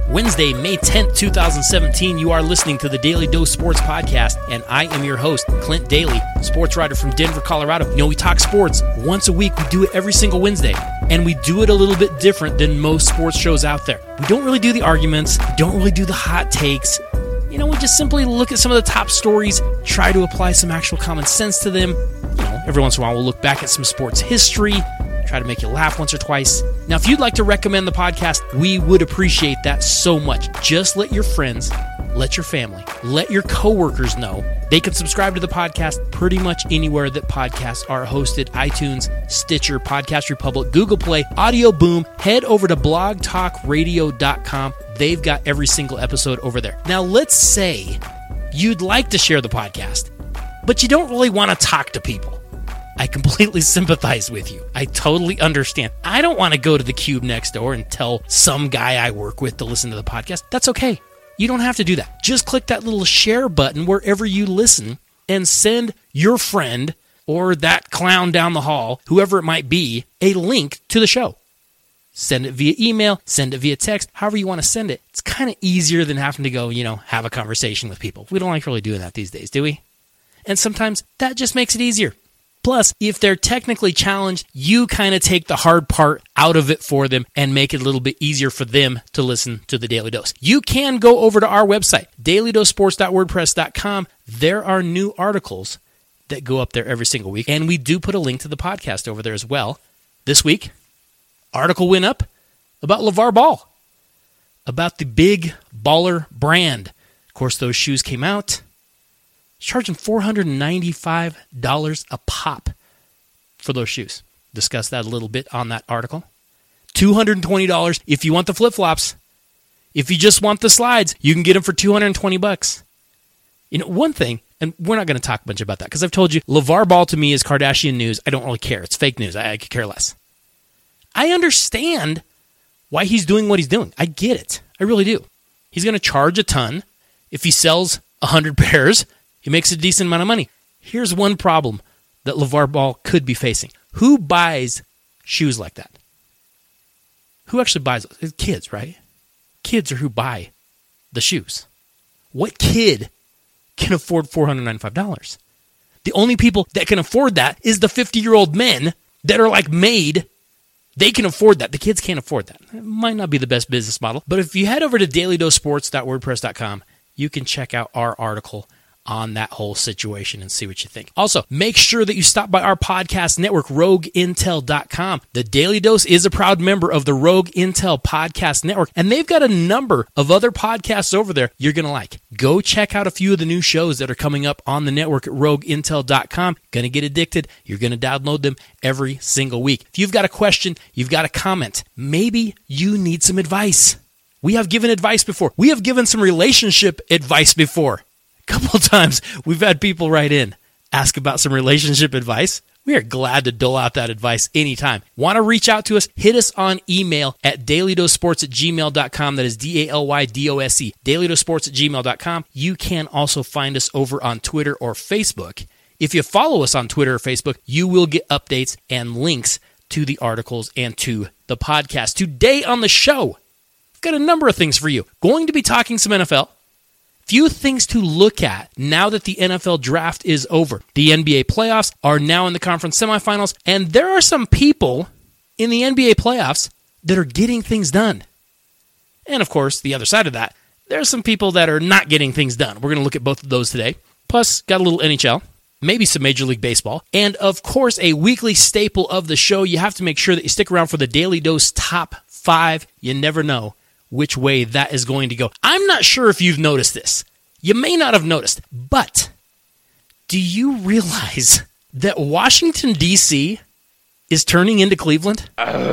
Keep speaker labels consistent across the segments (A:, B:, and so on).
A: Wednesday, May 10th, 2017. You are listening to the Daily Dose Sports Podcast, and I am your host, Clint Daly, sports writer from Denver, Colorado. You know, we talk sports once a week. We do it every single Wednesday, and we do it a little bit different than most sports shows out there. We don't really do the arguments. We don't really do the hot takes. You know, we just simply look at some of the top stories, try to apply some actual common sense to them. You know, every once in a while we'll look back at some sports history, try to make you laugh once or twice. Now, if you'd like to recommend the podcast, we would appreciate that so much. Just let your friends, let your family, let your coworkers know. They can subscribe to the podcast pretty much anywhere that podcasts are hosted: iTunes, Stitcher, Podcast Republic, Google Play, Audio Boom. Head over to blogtalkradio.com. They've got every single episode over there. Now, let's say you'd like to share the podcast, but you don't really want to talk to people. I completely sympathize with you. I totally understand. I don't want to go to the cube next door and tell some guy I work with to listen to the podcast. That's okay. You don't have to do that. Just click that little share button wherever you listen and send your friend or that clown down the hall, whoever it might be, a link to the show. Send it via email, send it via text, however you want to send it. It's kind of easier than having to go, have a conversation with people. We don't like really doing that these days, do we? And sometimes that just makes it easier. Plus, if they're technically challenged, you kind of take the hard part out of it for them and make it a little bit easier for them to listen to the Daily Dose. You can go over to our website, dailydosesports.wordpress.com. There are new articles that go up there every single week, and we do put a link to the podcast over there as well. This week, article went up about LeVar Ball, about the Big Baller brand. Of course, those shoes came out. Charging $495 a pop for those shoes. Discuss that a little bit on that article. $220 if you want the flip-flops. If you just want the slides, you can get them for $220. One thing, and we're not going to talk much about that because I've told you, LeVar Ball to me is Kardashian news. I don't really care. It's fake news. I could care less. I understand why he's doing what he's doing. I get it. I really do. He's going to charge a ton. If he sells 100 pairs, he makes a decent amount of money. Here's one problem that LeVar Ball could be facing. Who buys shoes like that? Who actually buys those? Kids, right? Kids are who buy the shoes. What kid can afford $495? The only people that can afford that is the 50-year-old men that are made. They can afford that. The kids can't afford that. It might not be the best business model, but if you head over to dailydosesports.wordpress.com, you can check out our article on that whole situation and see what you think. Also, make sure that you stop by our podcast network, RogueIntel.com. The Daily Dose is a proud member of the Rogue Intel Podcast Network, and they've got a number of other podcasts over there you're going to like. Go check out a few of the new shows that are coming up on the network at RogueIntel.com. Going to get addicted. You're going to download them every single week. If you've got a question, you've got a comment, maybe you need some advice. We have given advice before. We have given some relationship advice before. Couple of times we've had people write in, ask about some relationship advice. We are glad to dole out that advice anytime. Want to reach out to us? Hit us on email at dailydosesports@gmail.com. That is DALYDOSE, dailydosesports@gmail.com. You can also find us over on Twitter or Facebook. If you follow us on Twitter or Facebook, you will get updates and links to the articles and to the podcast. Today on the show, we've got a number of things for you. Going to be talking some NFL. Few things to look at now that the NFL draft is over. The NBA playoffs are now in the conference semifinals, and there are some people in the NBA playoffs that are getting things done. And of course, the other side of that, there are some people that are not getting things done. We're going to look at both of those today. Plus, got a little NHL, maybe some Major League Baseball, and of course, a weekly staple of the show. You have to make sure that you stick around for the Daily Dose Top 5. You never know which way that is going to go. I'm not sure if you've noticed this. You may not have noticed, but do you realize that Washington, D.C. is turning into Cleveland?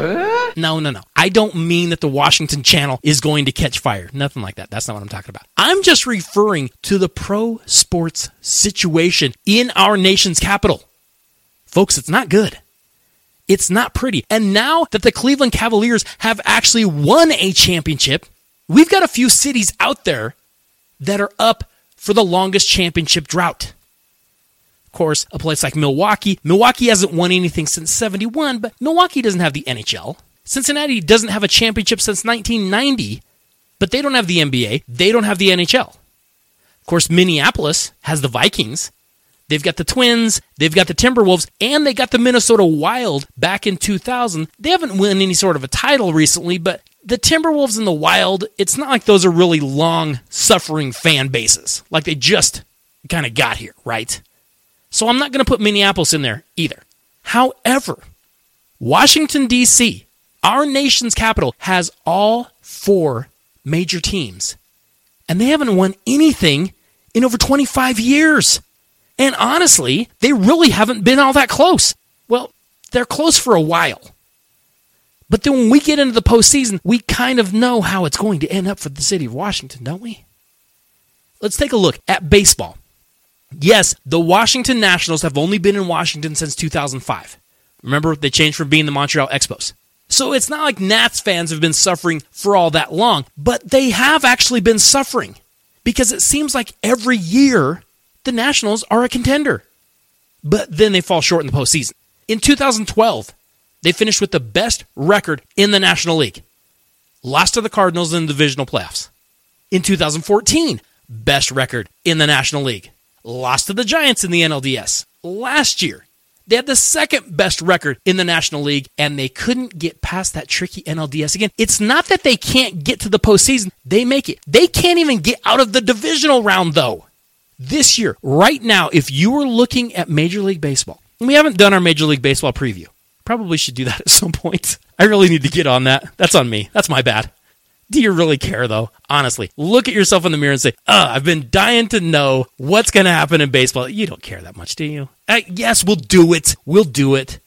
A: No. I don't mean that the Washington Channel is going to catch fire. Nothing like that. That's not what I'm talking about. I'm just referring to the pro sports situation in our nation's capital. Folks, it's not good. It's not pretty. And now that the Cleveland Cavaliers have actually won a championship, we've got a few cities out there that are up for the longest championship drought. Of course, a place like Milwaukee. Milwaukee hasn't won anything since 71, but Milwaukee doesn't have the NHL. Cincinnati doesn't have a championship since 1990. But they don't have the NBA. They don't have the NHL. Of course, Minneapolis has the Vikings. They've got the Twins, they've got the Timberwolves, and they got the Minnesota Wild back in 2000. They haven't won any sort of a title recently, but the Timberwolves and the Wild, it's not like those are really long-suffering fan bases, like they just kind of got here, right? So I'm not going to put Minneapolis in there either. However, Washington, D.C., our nation's capital, has all 4 major teams, and they haven't won anything in over 25 years. And honestly, they really haven't been all that close. Well, they're close for a while. But then when we get into the postseason, we kind of know how it's going to end up for the city of Washington, don't we? Let's take a look at baseball. Yes, the Washington Nationals have only been in Washington since 2005. Remember, they changed from being the Montreal Expos. So it's not like Nats fans have been suffering for all that long, but they have actually been suffering because it seems like every year the Nationals are a contender. But then they fall short in the postseason. In 2012, they finished with the best record in the National League. Lost to the Cardinals in the divisional playoffs. In 2014, best record in the National League. Lost to the Giants in the NLDS. Last year, they had the second best record in the National League, and they couldn't get past that tricky NLDS again. It's not that they can't get to the postseason. They make it. They can't even get out of the divisional round, though. This year, right now, if you were looking at Major League Baseball, and we haven't done our Major League Baseball preview. Probably should do that at some point. I really need to get on that. That's on me. That's my bad. Do you really care, though? Honestly, look at yourself in the mirror and say, I've been dying to know what's going to happen in baseball. You don't care that much, do you? Yes, we'll do it. We'll do it.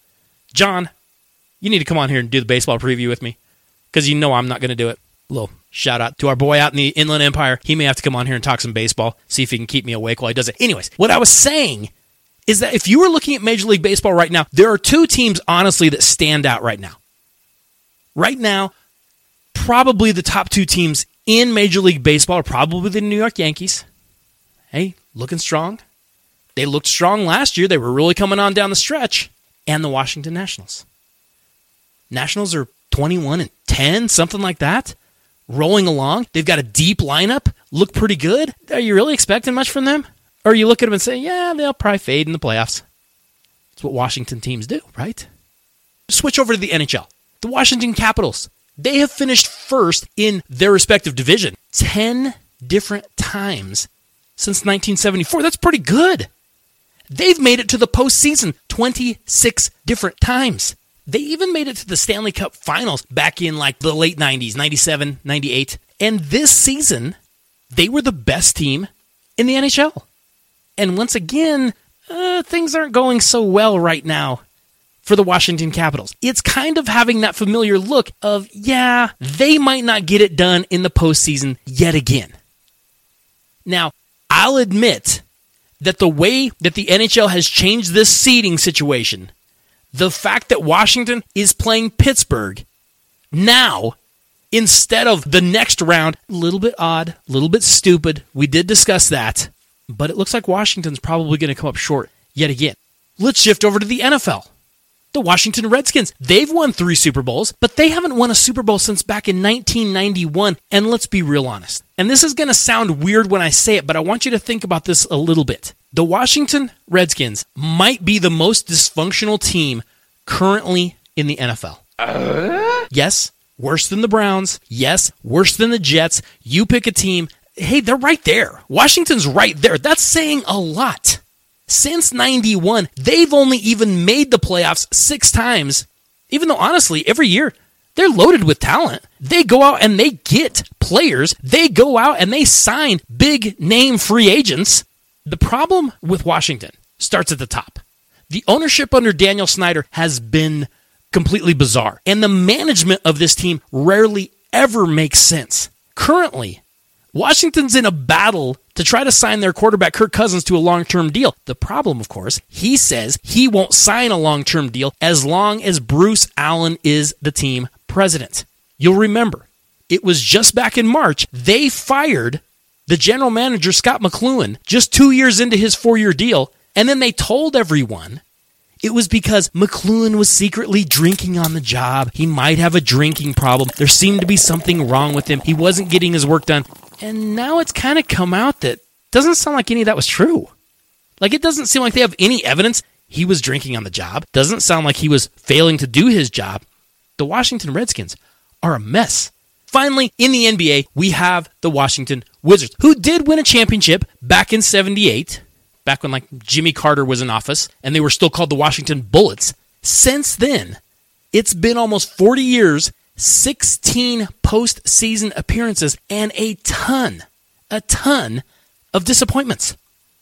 A: John, you need to come on here and do the baseball preview with me because you know I'm not going to do it. A little shout out to our boy out in the Inland Empire. He may have to come on here and talk some baseball, see if he can keep me awake while he does it. Anyways, what I was saying is that if you were looking at Major League Baseball right now, there are 2 teams, honestly, that stand out right now. Right now, probably the top 2 teams in Major League Baseball are probably the New York Yankees. Hey, looking strong. They looked strong last year. They were really coming on down the stretch. And the Washington Nationals. Nationals are 21-10, something like that. Rolling along. They've got a deep lineup. Look pretty good. Are you really expecting much from them? Or you look at them and say, yeah, they'll probably fade in the playoffs. That's what Washington teams do, right? Switch over to the NHL. The Washington Capitals. They have finished first in their respective division 10 different times since 1974. That's pretty good. They've made it to the postseason 26 different times. They even made it to the Stanley Cup Finals back in like the late 90s, 97, 98. And this season, they were the best team in the NHL. And once again, things aren't going so well right now for the Washington Capitals. It's kind of having that familiar look of, yeah, they might not get it done in the postseason yet again. Now, I'll admit that the way that the NHL has changed this seeding situation, the fact that Washington is playing Pittsburgh now instead of the next round, a little bit odd, a little bit stupid. We did discuss that, but it looks like Washington's probably going to come up short yet again. Let's shift over to the NFL. The Washington Redskins, they've won 3 Super Bowls, but they haven't won a Super Bowl since back in 1991, and let's be real honest. And this is going to sound weird when I say it, but I want you to think about this a little bit. The Washington Redskins might be the most dysfunctional team currently in the NFL. Yes, worse than the Browns. Yes, worse than the Jets. You pick a team. Hey, they're right there. Washington's right there. That's saying a lot. Since 91, they've only even made the playoffs 6 times, even though, honestly, every year, they're loaded with talent. They go out and they get players. They go out and they sign big-name free agents. The problem with Washington starts at the top. The ownership under Daniel Snyder has been completely bizarre, and the management of this team rarely ever makes sense. Currently, Washington's in a battle to try to sign their quarterback Kirk Cousins to a long-term deal. The problem, of course, he says he won't sign a long-term deal as long as Bruce Allen is the team president. You'll remember, it was just back in March, they fired the general manager, Scott McCloughan, just 2 years into his 4-year deal, and then they told everyone, It was because McLuhan was secretly drinking on the job. He might have a drinking problem. There seemed to be something wrong with him. He wasn't getting his work done. And now it's kind of come out that doesn't sound like any of that was true. Like, it doesn't seem like they have any evidence he was drinking on the job. Doesn't sound like he was failing to do his job. The Washington Redskins are a mess. Finally, in the NBA, we have the Washington Wizards, who did win a championship back in 78, back when like Jimmy Carter was in office, and they were still called the Washington Bullets. Since then, it's been almost 40 years, 16 postseason appearances, and a ton of disappointments.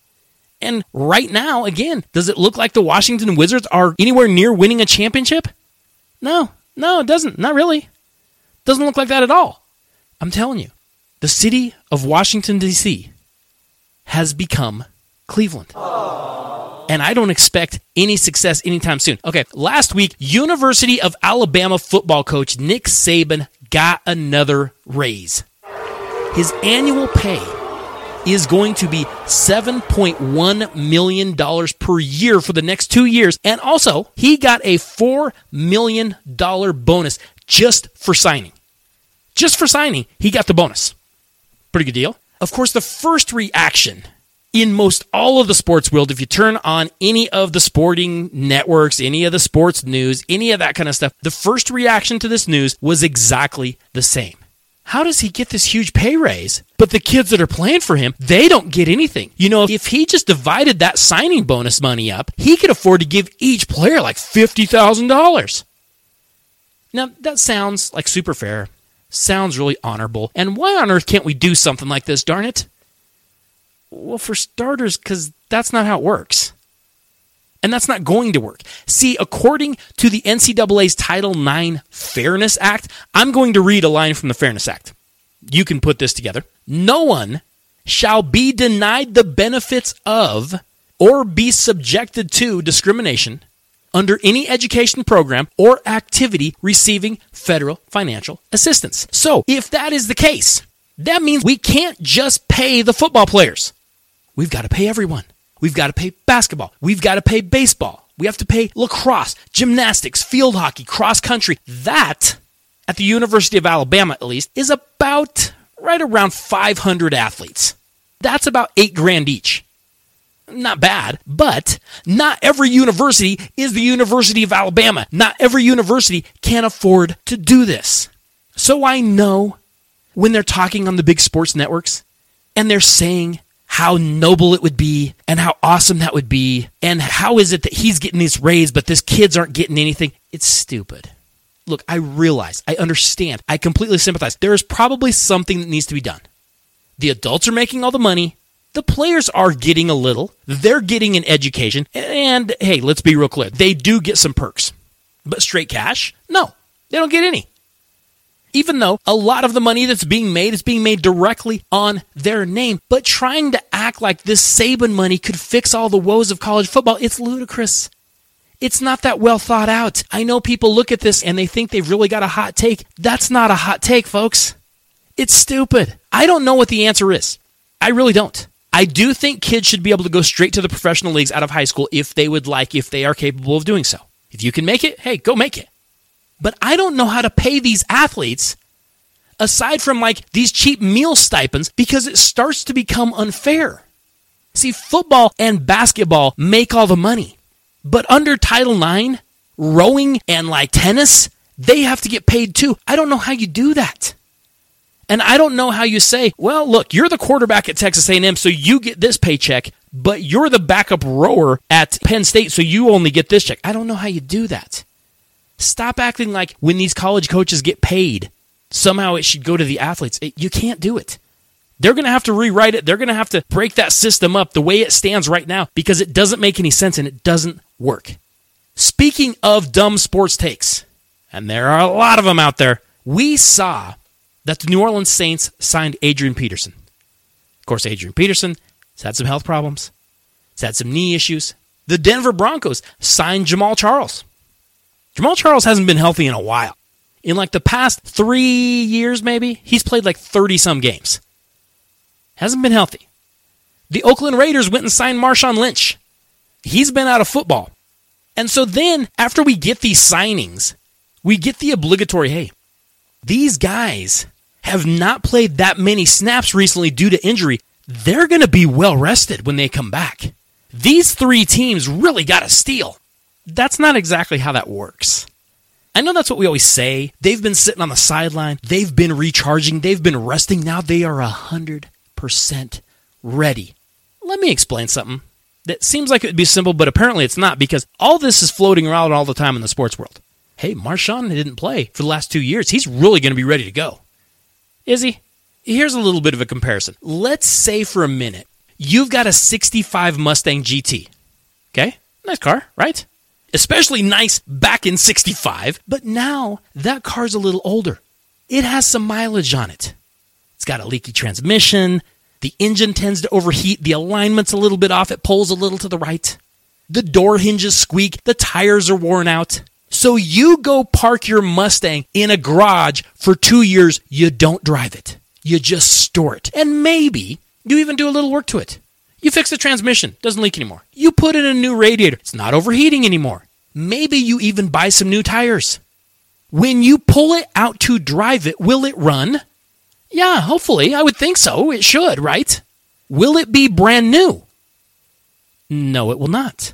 A: And right now, again, does it look like the Washington Wizards are anywhere near winning a championship? No, it doesn't. Not really. Doesn't look like that at all. I'm telling you, the city of Washington, D.C. has become Cleveland. And I don't expect any success anytime soon. Okay, last week, University of Alabama football coach Nick Saban got another raise. His annual pay is going to be $7.1 million per year for the next 2 years. And also, he got a $4 million bonus just for signing. Just for signing, he got the bonus. Pretty good deal. Of course, the first reaction in most all of the sports world, if you turn on any of the sporting networks, any of the sports news, any of that kind of stuff, the first reaction to this news was exactly the same. How does he get this huge pay raise? But the kids that are playing for him, they don't get anything. You know, if he just divided that signing bonus money up, he could afford to give each player like $50,000. Now, that sounds like super fair. Sounds really honorable. And why on earth can't we do something like this, darn it? Well, for starters, because that's not how it works. And that's not going to work. See, according to the NCAA's Title IX Fairness Act, I'm going to read a line from the Fairness Act. You can put this together. No one shall be denied the benefits of or be subjected to discrimination under any education program or activity receiving federal financial assistance. So, if that is the case, that means we can't just pay the football players. We've got to pay everyone. We've got to pay basketball. We've got to pay baseball. We have to pay lacrosse, gymnastics, field hockey, cross country. That, at the University of Alabama at least, is about right around 500 athletes. That's about $8,000 each. Not bad, but not every university is the University of Alabama. Not every university can afford to do this. So I know when they're talking on the big sports networks and they're saying how noble it would be and how awesome that would be and how is it that he's getting this raise but this kids aren't getting anything, it's stupid. Look, I realize, I understand, I completely sympathize. There is probably something that needs to be done. The adults are making all the money. The players are getting a little. They're getting an education. And, hey, let's be real clear. They do get some perks. But straight cash? No, they don't get any. Even though a lot of the money that's being made is being made directly on their name. But trying to act like this Saban money could fix all the woes of college football, it's ludicrous. It's not that well thought out. I know people look at this and they think they've really got a hot take. That's not a hot take, folks. It's stupid. I don't know what the answer is. I really don't. I do think kids should be able to go straight to the professional leagues out of high school if they would like, if they are capable of doing so. If you can make it, hey, go make it. But I don't know how to pay these athletes aside from like these cheap meal stipends because it starts to become unfair. See, football and basketball make all the money. But under Title IX, rowing and like tennis, they have to get paid too. I don't know how you do that. And I don't know how you say, well, look, you're the quarterback at Texas A&M, so you get this paycheck, but you're the backup rower at Penn State, so you only get this check. I don't know how you do that. Stop acting like when these college coaches get paid, somehow it should go to the athletes. You can't do it. They're going to have to rewrite it. They're going to have to break that system up the way it stands right now because it doesn't make any sense and it doesn't work. Speaking of dumb sports takes, and there are a lot of them out there, we saw that the New Orleans Saints signed Adrian Peterson. Of course, Adrian Peterson has had some health problems. He's had some knee issues. The Denver Broncos signed Jamal Charles. Jamal Charles hasn't been healthy in a while. In like the past 3 years, maybe, he's played like 30-some games. Hasn't been healthy. The Oakland Raiders went and signed Marshawn Lynch. He's been out of football. And so then, after we get these signings, we get the obligatory, hey, these guys have not played that many snaps recently due to injury. They're going to be well rested when they come back. These three teams really got to steal. That's not exactly how that works. I know that's what we always say. They've been sitting on the sideline. They've been recharging. They've been resting. Now they are 100% ready. Let me explain something that seems like it would be simple, but apparently it's not, because all this is floating around all the time in the sports world. Hey, Marshawn didn't play for the last 2 years. He's really going to be ready to go. Is he? Here's a little bit of a comparison. Let's say for a minute, you've got a 65 Mustang GT. Okay? Nice car, right? Especially nice back in 65, but now that car's a little older. It has some mileage on it. It's got a leaky transmission. The engine tends to overheat. The alignment's a little bit off. It pulls a little to the right. The door hinges squeak. The tires are worn out. So you go park your Mustang in a garage for 2 years. You don't drive it. You just store it. And maybe you even do a little work to it. You fix the transmission. Doesn't leak anymore. You put in a new radiator. It's not overheating anymore. Maybe you even buy some new tires. When you pull it out to drive it, will it run? Yeah, hopefully. I would think so. It should, right? Will it be brand new? No, it will not.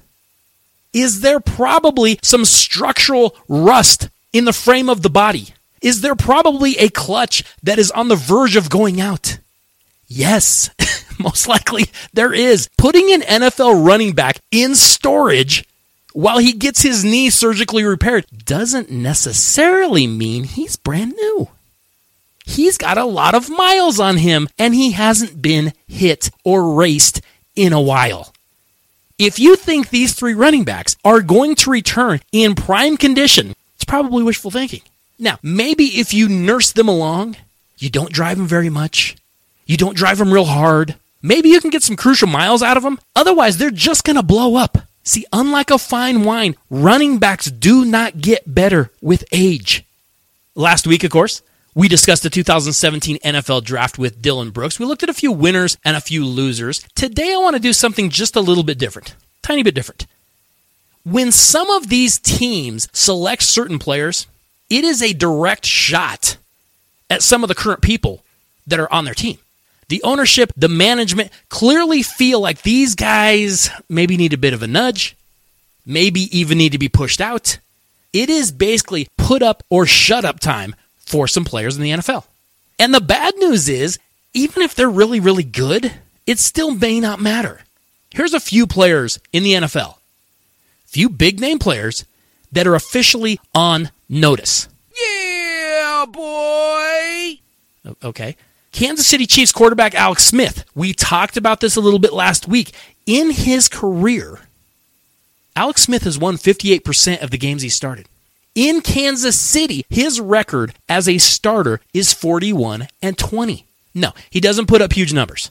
A: Is there probably some structural rust in the frame of the body? Is there probably a clutch that is on the verge of going out? Yes, most likely there is. Putting an NFL running back in storage while he gets his knee surgically repaired doesn't necessarily mean he's brand new. He's got a lot of miles on him, and he hasn't been hit or raced in a while. If you think these three running backs are going to return in prime condition, it's probably wishful thinking. Now, maybe if you nurse them along, you don't drive them very much, you don't drive them real hard, maybe you can get some crucial miles out of them. Otherwise, they're just going to blow up. See, unlike a fine wine, running backs do not get better with age. Last week, of course, we discussed the 2017 NFL Draft with Dylan Brooks. We looked at a few winners and a few losers. Today, I want to do something just a little bit different, tiny bit different. When some of these teams select certain players, it is a direct shot at some of the current people that are on their team. The ownership, the management clearly feel like these guys maybe need a bit of a nudge, maybe even need to be pushed out. It is basically put up or shut up time for some players in the NFL. And the bad news is, even if they're really, really good, it still may not matter. Here's a few players in the NFL, few big name players that are officially on notice.
B: Yeah, boy!
A: Okay. Kansas City Chiefs quarterback Alex Smith. We talked about this a little bit last week. In his career, Alex Smith has won 58% of the games he started. In Kansas City, his record as a starter is 41-20. No, he doesn't put up huge numbers,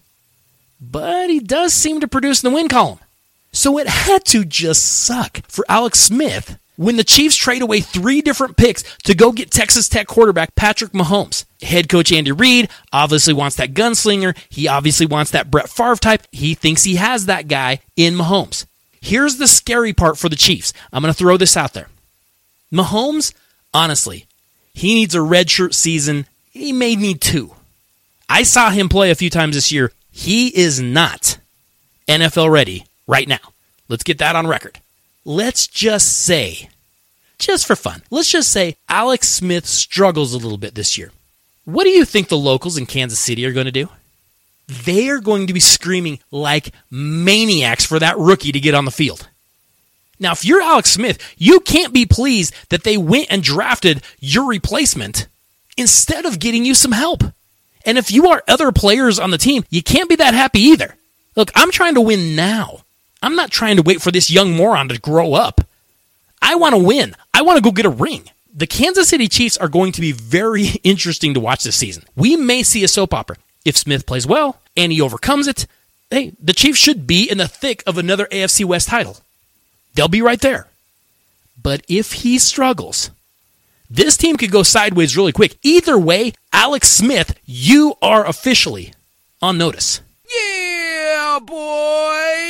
A: but he does seem to produce in the win column. So it had to just suck for Alex Smith when the Chiefs trade away 3 different picks to go get Texas Tech quarterback Patrick Mahomes. Head coach Andy Reid obviously wants that gunslinger. He obviously wants that Brett Favre type. He thinks he has that guy in Mahomes. Here's the scary part for the Chiefs. I'm going to throw this out there. Mahomes, honestly, he needs a redshirt season. He may need 2. I saw him play a few times this year. He is not NFL ready right now. Let's get that on record. Let's just say, just for fun, let's just say Alex Smith struggles a little bit this year. What do you think the locals in Kansas City are going to do? They are going to be screaming like maniacs for that rookie to get on the field. Now, if you're Alex Smith, you can't be pleased that they went and drafted your replacement instead of getting you some help. And if you are other players on the team, you can't be that happy either. Look, I'm trying to win now. I'm not trying to wait for this young moron to grow up. I want to win. I want to go get a ring. The Kansas City Chiefs are going to be very interesting to watch this season. We may see a soap opera. If Smith plays well and he overcomes it, hey, the Chiefs should be in the thick of another AFC West title. They'll be right there. But if he struggles, this team could go sideways really quick. Either way, Alex Smith, you are officially on notice.
B: Yeah, boy!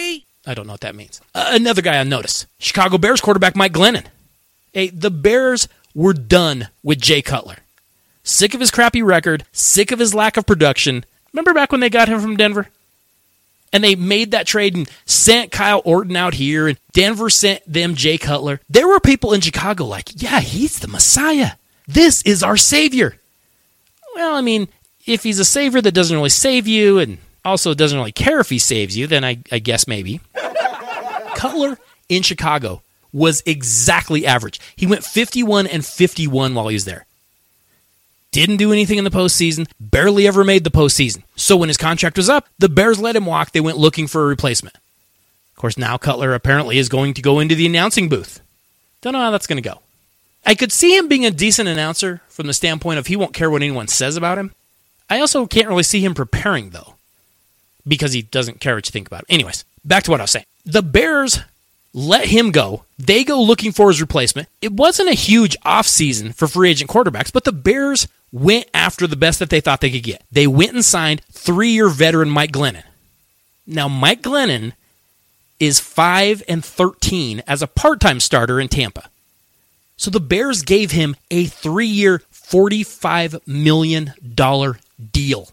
A: I don't know what that means. Another guy on notice, Chicago Bears quarterback Mike Glennon. Hey, the Bears were done with Jay Cutler. Sick of his crappy record, sick of his lack of production. Remember back when they got him from Denver? And they made that trade and sent Kyle Orton out here, and Denver sent them Jay Cutler. There were people in Chicago like, yeah, he's the Messiah. This is our savior. Well, I mean, if he's a savior that doesn't really save you and also doesn't really care if he saves you, then I guess maybe. Cutler in Chicago was exactly average. He went 51-51 while he was there. Didn't do anything in the postseason, barely ever made the postseason. So when his contract was up, the Bears let him walk. They went looking for a replacement. Of course, now Cutler apparently is going to go into the announcing booth. Don't know how that's going to go. I could see him being a decent announcer from the standpoint of he won't care what anyone says about him. I also can't really see him preparing, though, because he doesn't care what you think about him. Anyways, back to what I was saying. The Bears let him go. They go looking for his replacement. It wasn't a huge offseason for free agent quarterbacks, but the Bears went after the best that they thought they could get. They went and signed 3-year veteran Mike Glennon. Now, Mike Glennon is 5-13 as a part-time starter in Tampa. So the Bears gave him a 3-year, $45 million deal.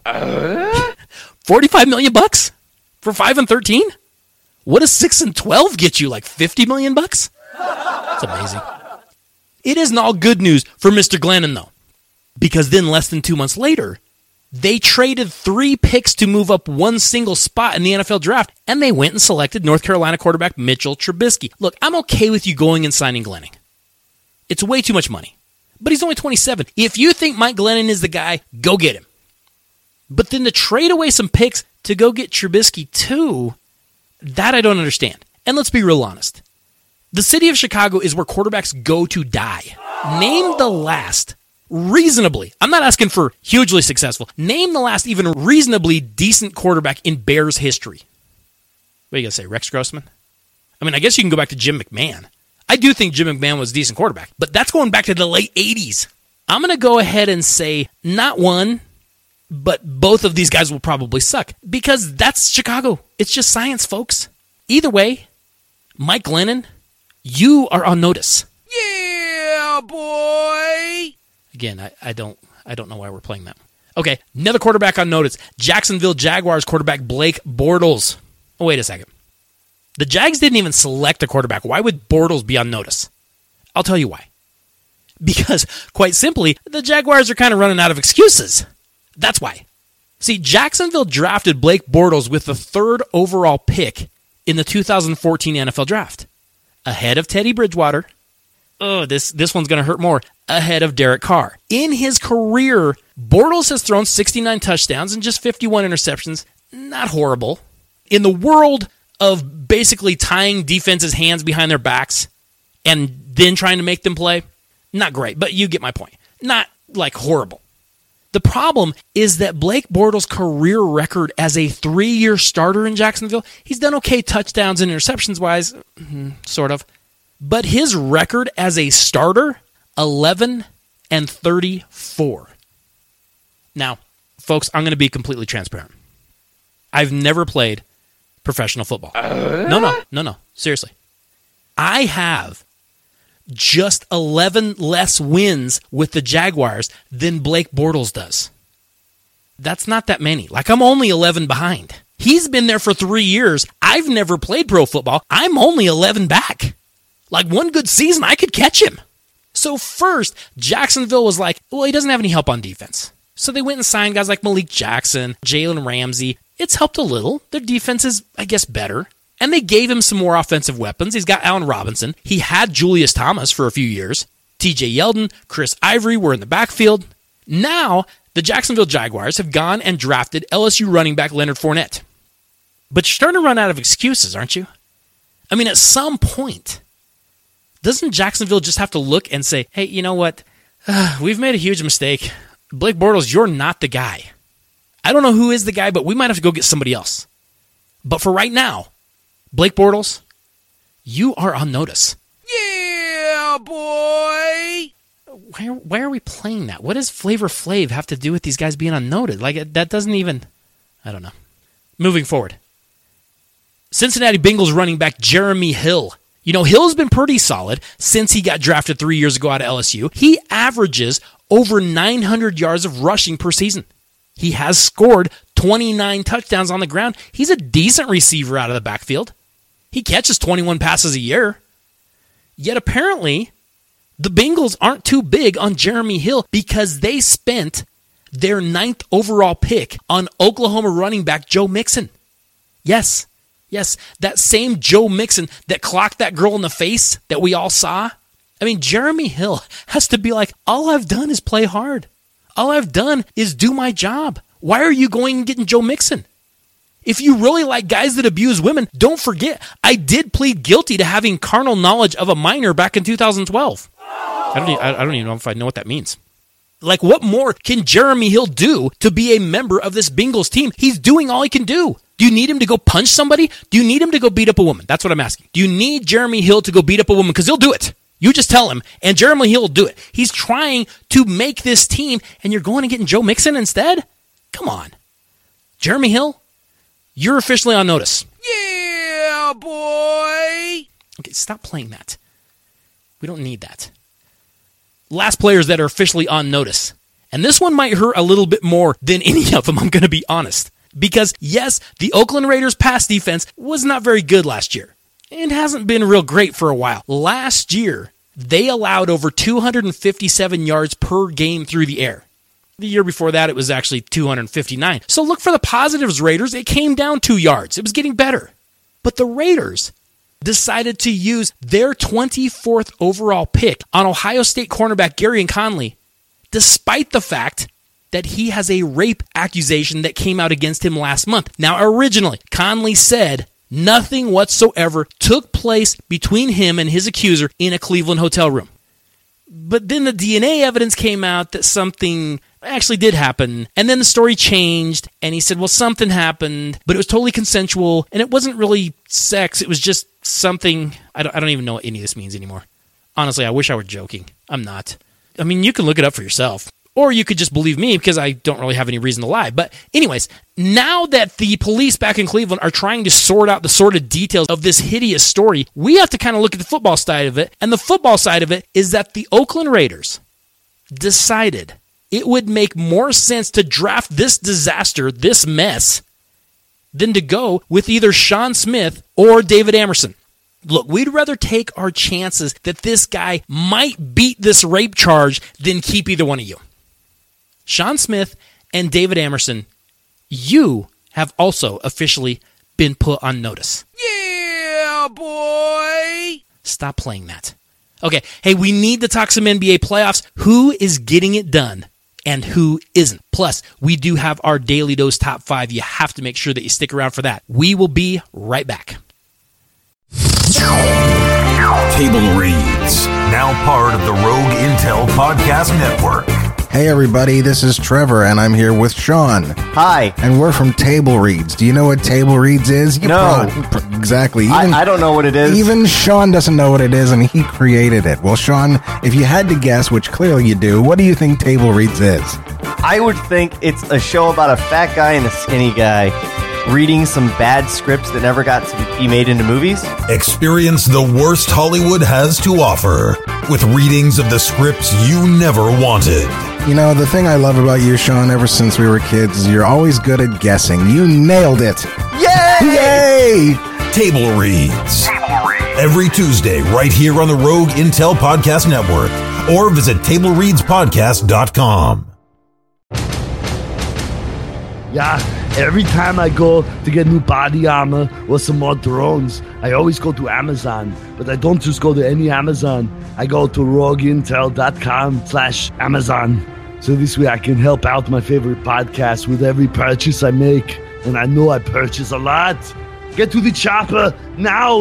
A: $45 million bucks for 5-13? What does 6-12 get you? Like $50 million bucks? That's amazing. It isn't all good news for Mr. Glennon, though, because then less than 2 months later, they traded 3 picks to move up one single spot in the NFL draft, and they went and selected North Carolina quarterback Mitchell Trubisky. Look, I'm okay with you going and signing Glennon. It's way too much money. But he's only 27. If you think Mike Glennon is the guy, go get him. But then to trade away some picks to go get Trubisky too, that I don't understand. And let's be real honest. The city of Chicago is where quarterbacks go to die. Name the last reasonably, I'm not asking for hugely successful, name the last even reasonably decent quarterback in Bears history. What are you going to say, Rex Grossman? I mean, I guess you can go back to Jim McMahon. I do think Jim McMahon was a decent quarterback, but that's going back to the late 80s. I'm going to go ahead and say not one, but both of these guys will probably suck because that's Chicago. It's just science, folks. Either way, Mike Glennon, you are on notice.
B: Yeah, boy!
A: Again, I don't know why we're playing that. Okay, another quarterback on notice. Jacksonville Jaguars quarterback Blake Bortles. Oh, wait a second. The Jags didn't even select a quarterback. Why would Bortles be on notice? I'll tell you why. Because, quite simply, the Jaguars are kind of running out of excuses. That's why. See, Jacksonville drafted Blake Bortles with the 3rd overall pick in the 2014 NFL Draft. Ahead of Teddy Bridgewater. Oh, this one's going to hurt more. Ahead of Derek Carr. In his career, Bortles has thrown 69 touchdowns and just 51 interceptions. Not horrible. In the world of basically tying defenses' hands behind their backs and then trying to make them play, not great, but you get my point. Not like horrible. The problem is that Blake Bortles' career record as a 3-year starter in Jacksonville, he's done okay touchdowns and interceptions-wise, sort of. But his record as a starter, 11-34. Now, folks, I'm going to be completely transparent. I've never played professional football. No. Seriously. I have just 11 less wins with the Jaguars than Blake Bortles does. That's not that many. Like, I'm only 11 behind. He's been there for 3 years. I've never played pro football. I'm only 11 back. Like, one good season, I could catch him. So first, Jacksonville was like, well, he doesn't have any help on defense. So they went and signed guys like Malik Jackson, Jalen Ramsey. It's helped a little. Their defense is, I guess, better. And they gave him some more offensive weapons. He's got Allen Robinson. He had Julius Thomas for a few years. TJ Yeldon, Chris Ivory were in the backfield. Now, the Jacksonville Jaguars have gone and drafted LSU running back Leonard Fournette. But you're starting to run out of excuses, aren't you? I mean, at some point, doesn't Jacksonville just have to look and say, hey, you know what? We've made a huge mistake. Blake Bortles, you're not the guy. I don't know who is the guy, but we might have to go get somebody else. But for right now, Blake Bortles, you are on notice.
B: Yeah, boy!
A: Why are we playing that? What does Flavor Flav have to do with these guys being unnoted? Like, that doesn't even... I don't know. Moving forward. Cincinnati Bengals running back Jeremy Hill. You know, Hill's been pretty solid since he got drafted 3 years ago out of LSU. He averages over 900 yards of rushing per season. He has scored 29 touchdowns on the ground. He's a decent receiver out of the backfield. He catches 21 passes a year. Yet apparently, the Bengals aren't too big on Jeremy Hill because they spent their 9th overall pick on Oklahoma running back Joe Mixon. Yes, that same Joe Mixon that clocked that girl in the face that we all saw. I mean, Jeremy Hill has to be like, all I've done is play hard. All I've done is do my job. Why are you going and getting Joe Mixon? If you really like guys that abuse women, don't forget, I did plead guilty to having carnal knowledge of a minor back in 2012. I don't even know if I know what that means. Like, what more can Jeremy Hill do to be a member of this Bengals team? He's doing all he can do. Do you need him to go punch somebody? Do you need him to go beat up a woman? That's what I'm asking. Do you need Jeremy Hill to go beat up a woman? Because he'll do it. You just tell him, and Jeremy Hill will do it. He's trying to make this team, and you're going and getting Joe Mixon instead? Come on. Jeremy Hill, you're officially on notice.
B: Yeah, boy!
A: Okay, stop playing that. We don't need that. Last players that are officially on notice. And this one might hurt a little bit more than any of them, I'm going to be honest. Because, yes, the Oakland Raiders' pass defense was not very good last year. It hasn't been real great for a while. Last year, they allowed over 257 yards per game through the air. The year before that, it was actually 259. So look for the positives, Raiders. It came down 2 yards. It was getting better. But the Raiders decided to use their 24th overall pick on Ohio State cornerback Garyon Conley, despite the fact that he has a rape accusation that came out against him last month. Now, originally, Conley said nothing whatsoever took place between him and his accuser in a Cleveland hotel room. But then the DNA evidence came out that something actually did happen, and then the story changed, and he said, well, something happened, but it was totally consensual, and it wasn't really sex, it was just something. I don't even know what any of this means anymore. Honestly, I wish I were joking. I'm not. I mean, you can look it up for yourself. Or you could just believe me because I don't really have any reason to lie. But anyways, now that the police back in Cleveland are trying to sort out the sordid details of this hideous story, we have to kind of look at the football side of it. And the football side of it is that the Oakland Raiders decided it would make more sense to draft this disaster, this mess, than to go with either Sean Smith or David Amerson. Look, we'd rather take our chances that this guy might beat this rape charge than keep either one of you. Sean Smith and David Amerson, you have also officially been put on notice.
B: Yeah, boy!
A: Stop playing that. Okay, hey, we need to talk some NBA playoffs. Who is getting it done and who isn't? Plus, we do have our Daily Dose Top 5. You have to make sure that you stick around for that. We will be right back.
C: Table Reads, now part of the Rogue Intel Podcast Network.
D: Hey everybody, this is Trevor, and I'm here with Sean.
E: Hi.
D: And we're from Table Reads. Do you know what Table Reads is?
E: No.
D: Exactly.
E: I don't know what it is.
D: Even Sean doesn't know what it is, and he created it. Well, Sean, if you had to guess, which clearly you do, what do you think Table Reads is?
E: I would think it's a show about a fat guy and a skinny guy reading some bad scripts that never got to be made into movies.
C: Experience the worst Hollywood has to offer with readings of the scripts you never wanted.
D: You know, the thing I love about you, Sean, ever since we were kids, is you're always good at guessing. You nailed it.
E: Yay!
D: Yay!
C: Table Reads. Every Tuesday, right here on the Rogue Intel Podcast Network. Or visit TableReadsPodcast.com.
F: Yeah, every time I go to get new body armor or some more drones, I always go to Amazon. But I don't just go to any Amazon. I go to RogueIntel.com/Amazon. So this way I can help out my favorite podcast with every purchase I make. And I know I purchase a lot. Get to the chopper now!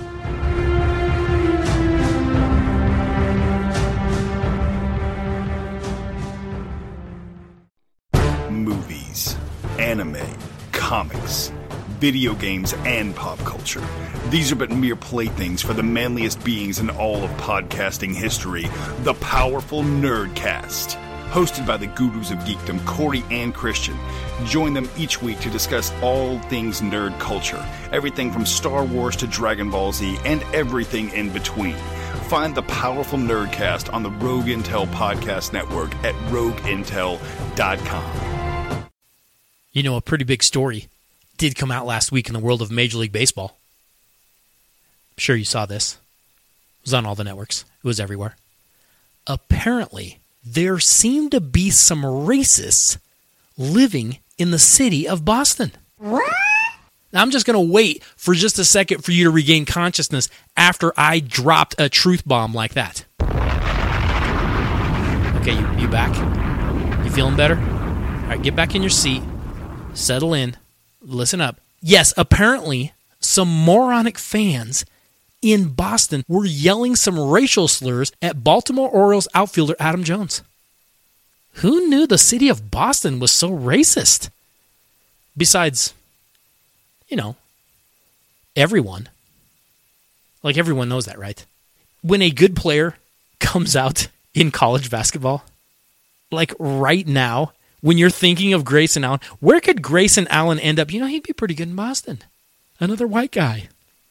G: Movies, anime, comics, video games, and pop culture. These are but mere playthings for the manliest beings in all of podcasting history, the Powerful Nerdcast. hosted by the gurus of geekdom, Corey and Christian. Join them each week to discuss all things nerd culture, everything from Star Wars to Dragon Ball Z, and everything in between. Find the powerful Nerdcast on the Rogue Intel Podcast Network at rogueintel.com.
A: You know, a pretty big story did come out last week in the world of Major League Baseball. I'm sure you saw this. It was on all the networks. It was everywhere. Apparently, there seemed to be some racists living in the city of Boston. What? Now, I'm just going to wait for just a second for you to regain consciousness after I dropped a truth bomb like that. Okay, you back? You feeling better? All right, get back in your seat. Settle in. Listen up. Yes, apparently, some moronic fans in Boston were yelling some racial slurs at Baltimore Orioles outfielder Adam Jones. Who knew the city of Boston was so racist? Besides, you know, everyone. Like, everyone knows that, right? When a good player comes out in college basketball, like right now, when you're thinking of Grayson Allen, where could Grayson Allen end up? You know, he'd be pretty good in Boston. Another white guy.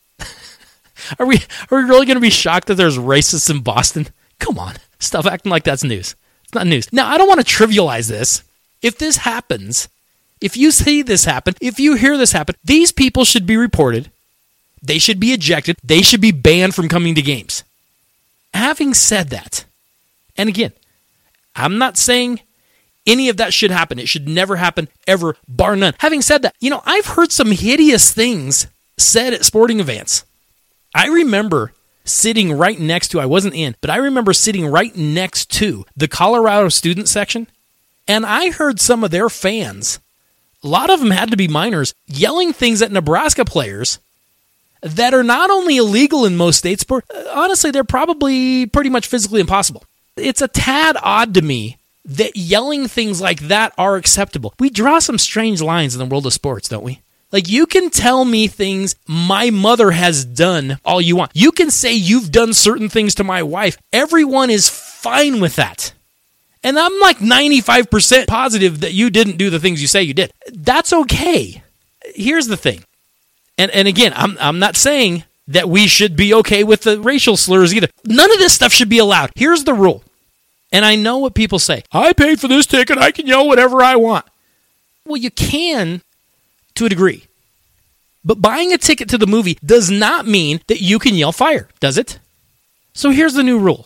A: Are we really going to be shocked that there's racists in Boston? Come on. Stop acting like that's news. It's not news. Now, I don't want to trivialize this. If this happens, if you see this happen, if you hear this happen, these people should be reported. They should be ejected. They should be banned from coming to games. Having said that, and again, I'm not saying any of that should happen. It should never happen, ever, bar none. Having said that, you know, I've heard some hideous things said at sporting events. I remember sitting right next to, I wasn't in, but I remember sitting right next to the Colorado student section, and I heard some of their fans, a lot of them had to be minors, yelling things at Nebraska players that are not only illegal in most states, but honestly, they're probably pretty much physically impossible. It's a tad odd to me that yelling things like that are acceptable. We draw some strange lines in the world of sports, don't we? Like, you can tell me things my mother has done all you want. You can say you've done certain things to my wife. Everyone is fine with that. And I'm like 95% positive that you didn't do the things you say you did. That's okay. Here's the thing. And again, I'm not saying that we should be okay with the racial slurs either. None of this stuff should be allowed. Here's the rule. And I know what people say. I paid for this ticket. I can yell whatever I want. Well, you can to a degree. But buying a ticket to the movie does not mean that you can yell fire, does it? So here's the new rule.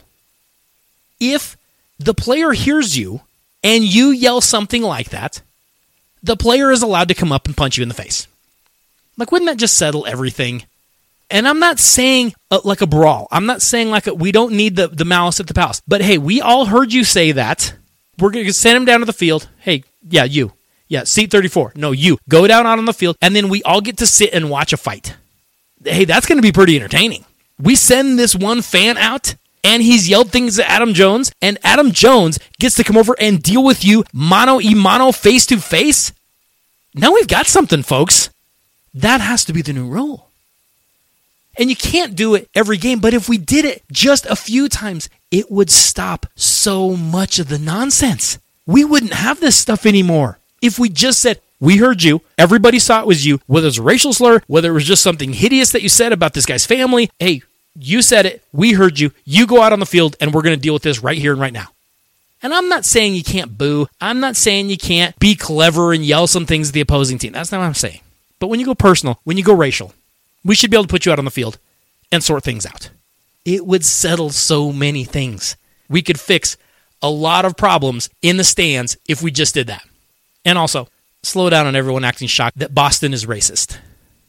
A: If the player hears you and you yell something like that, the player is allowed to come up and punch you in the face. Like, wouldn't that just settle everything? And I'm not saying like a brawl. I'm not saying like we don't need the malice at the palace. But hey, we all heard you say that. We're going to send him down to the field. Hey, yeah, you. Yeah, seat 34. No, you. Go down out on the field, and then we all get to sit and watch a fight. Hey, that's going to be pretty entertaining. We send this one fan out, and he's yelled things at Adam Jones, and Adam Jones gets to come over and deal with you mano-a-mano, face-to-face. Now we've got something, folks. That has to be the new rule. And you can't do it every game, but if we did it just a few times, it would stop so much of the nonsense. We wouldn't have this stuff anymore. If we just said, we heard you, everybody saw it was you, whether it's a racial slur, whether it was just something hideous that you said about this guy's family, hey, you said it, we heard you, you go out on the field, and we're going to deal with this right here and right now. And I'm not saying you can't boo. I'm not saying you can't be clever and yell some things at the opposing team. That's not what I'm saying. But when you go personal, when you go racial, we should be able to put you out on the field and sort things out. It would settle so many things. We could fix a lot of problems in the stands if we just did that. And also, slow down on everyone acting shocked that Boston is racist.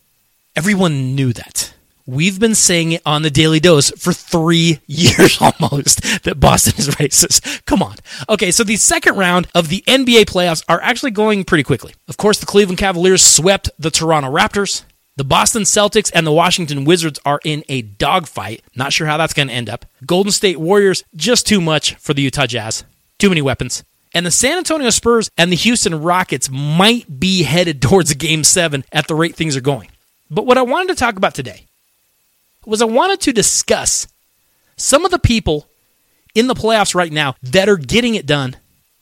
A: Everyone knew that. We've been saying it on the Daily Dose for 3 years almost, that Boston is racist. Come on. Okay, so the second round of the NBA playoffs are actually going pretty quickly. Of course, the Cleveland Cavaliers swept the Toronto Raptors. The Boston Celtics and the Washington Wizards are in a dogfight. Not sure how that's going to end up. Golden State Warriors, just too much for the Utah Jazz. Too many weapons. And the San Antonio Spurs and the Houston Rockets might be headed towards a Game 7 at the rate things are going. But what I wanted to talk about today was I wanted to discuss some of the people in the playoffs right now that are getting it done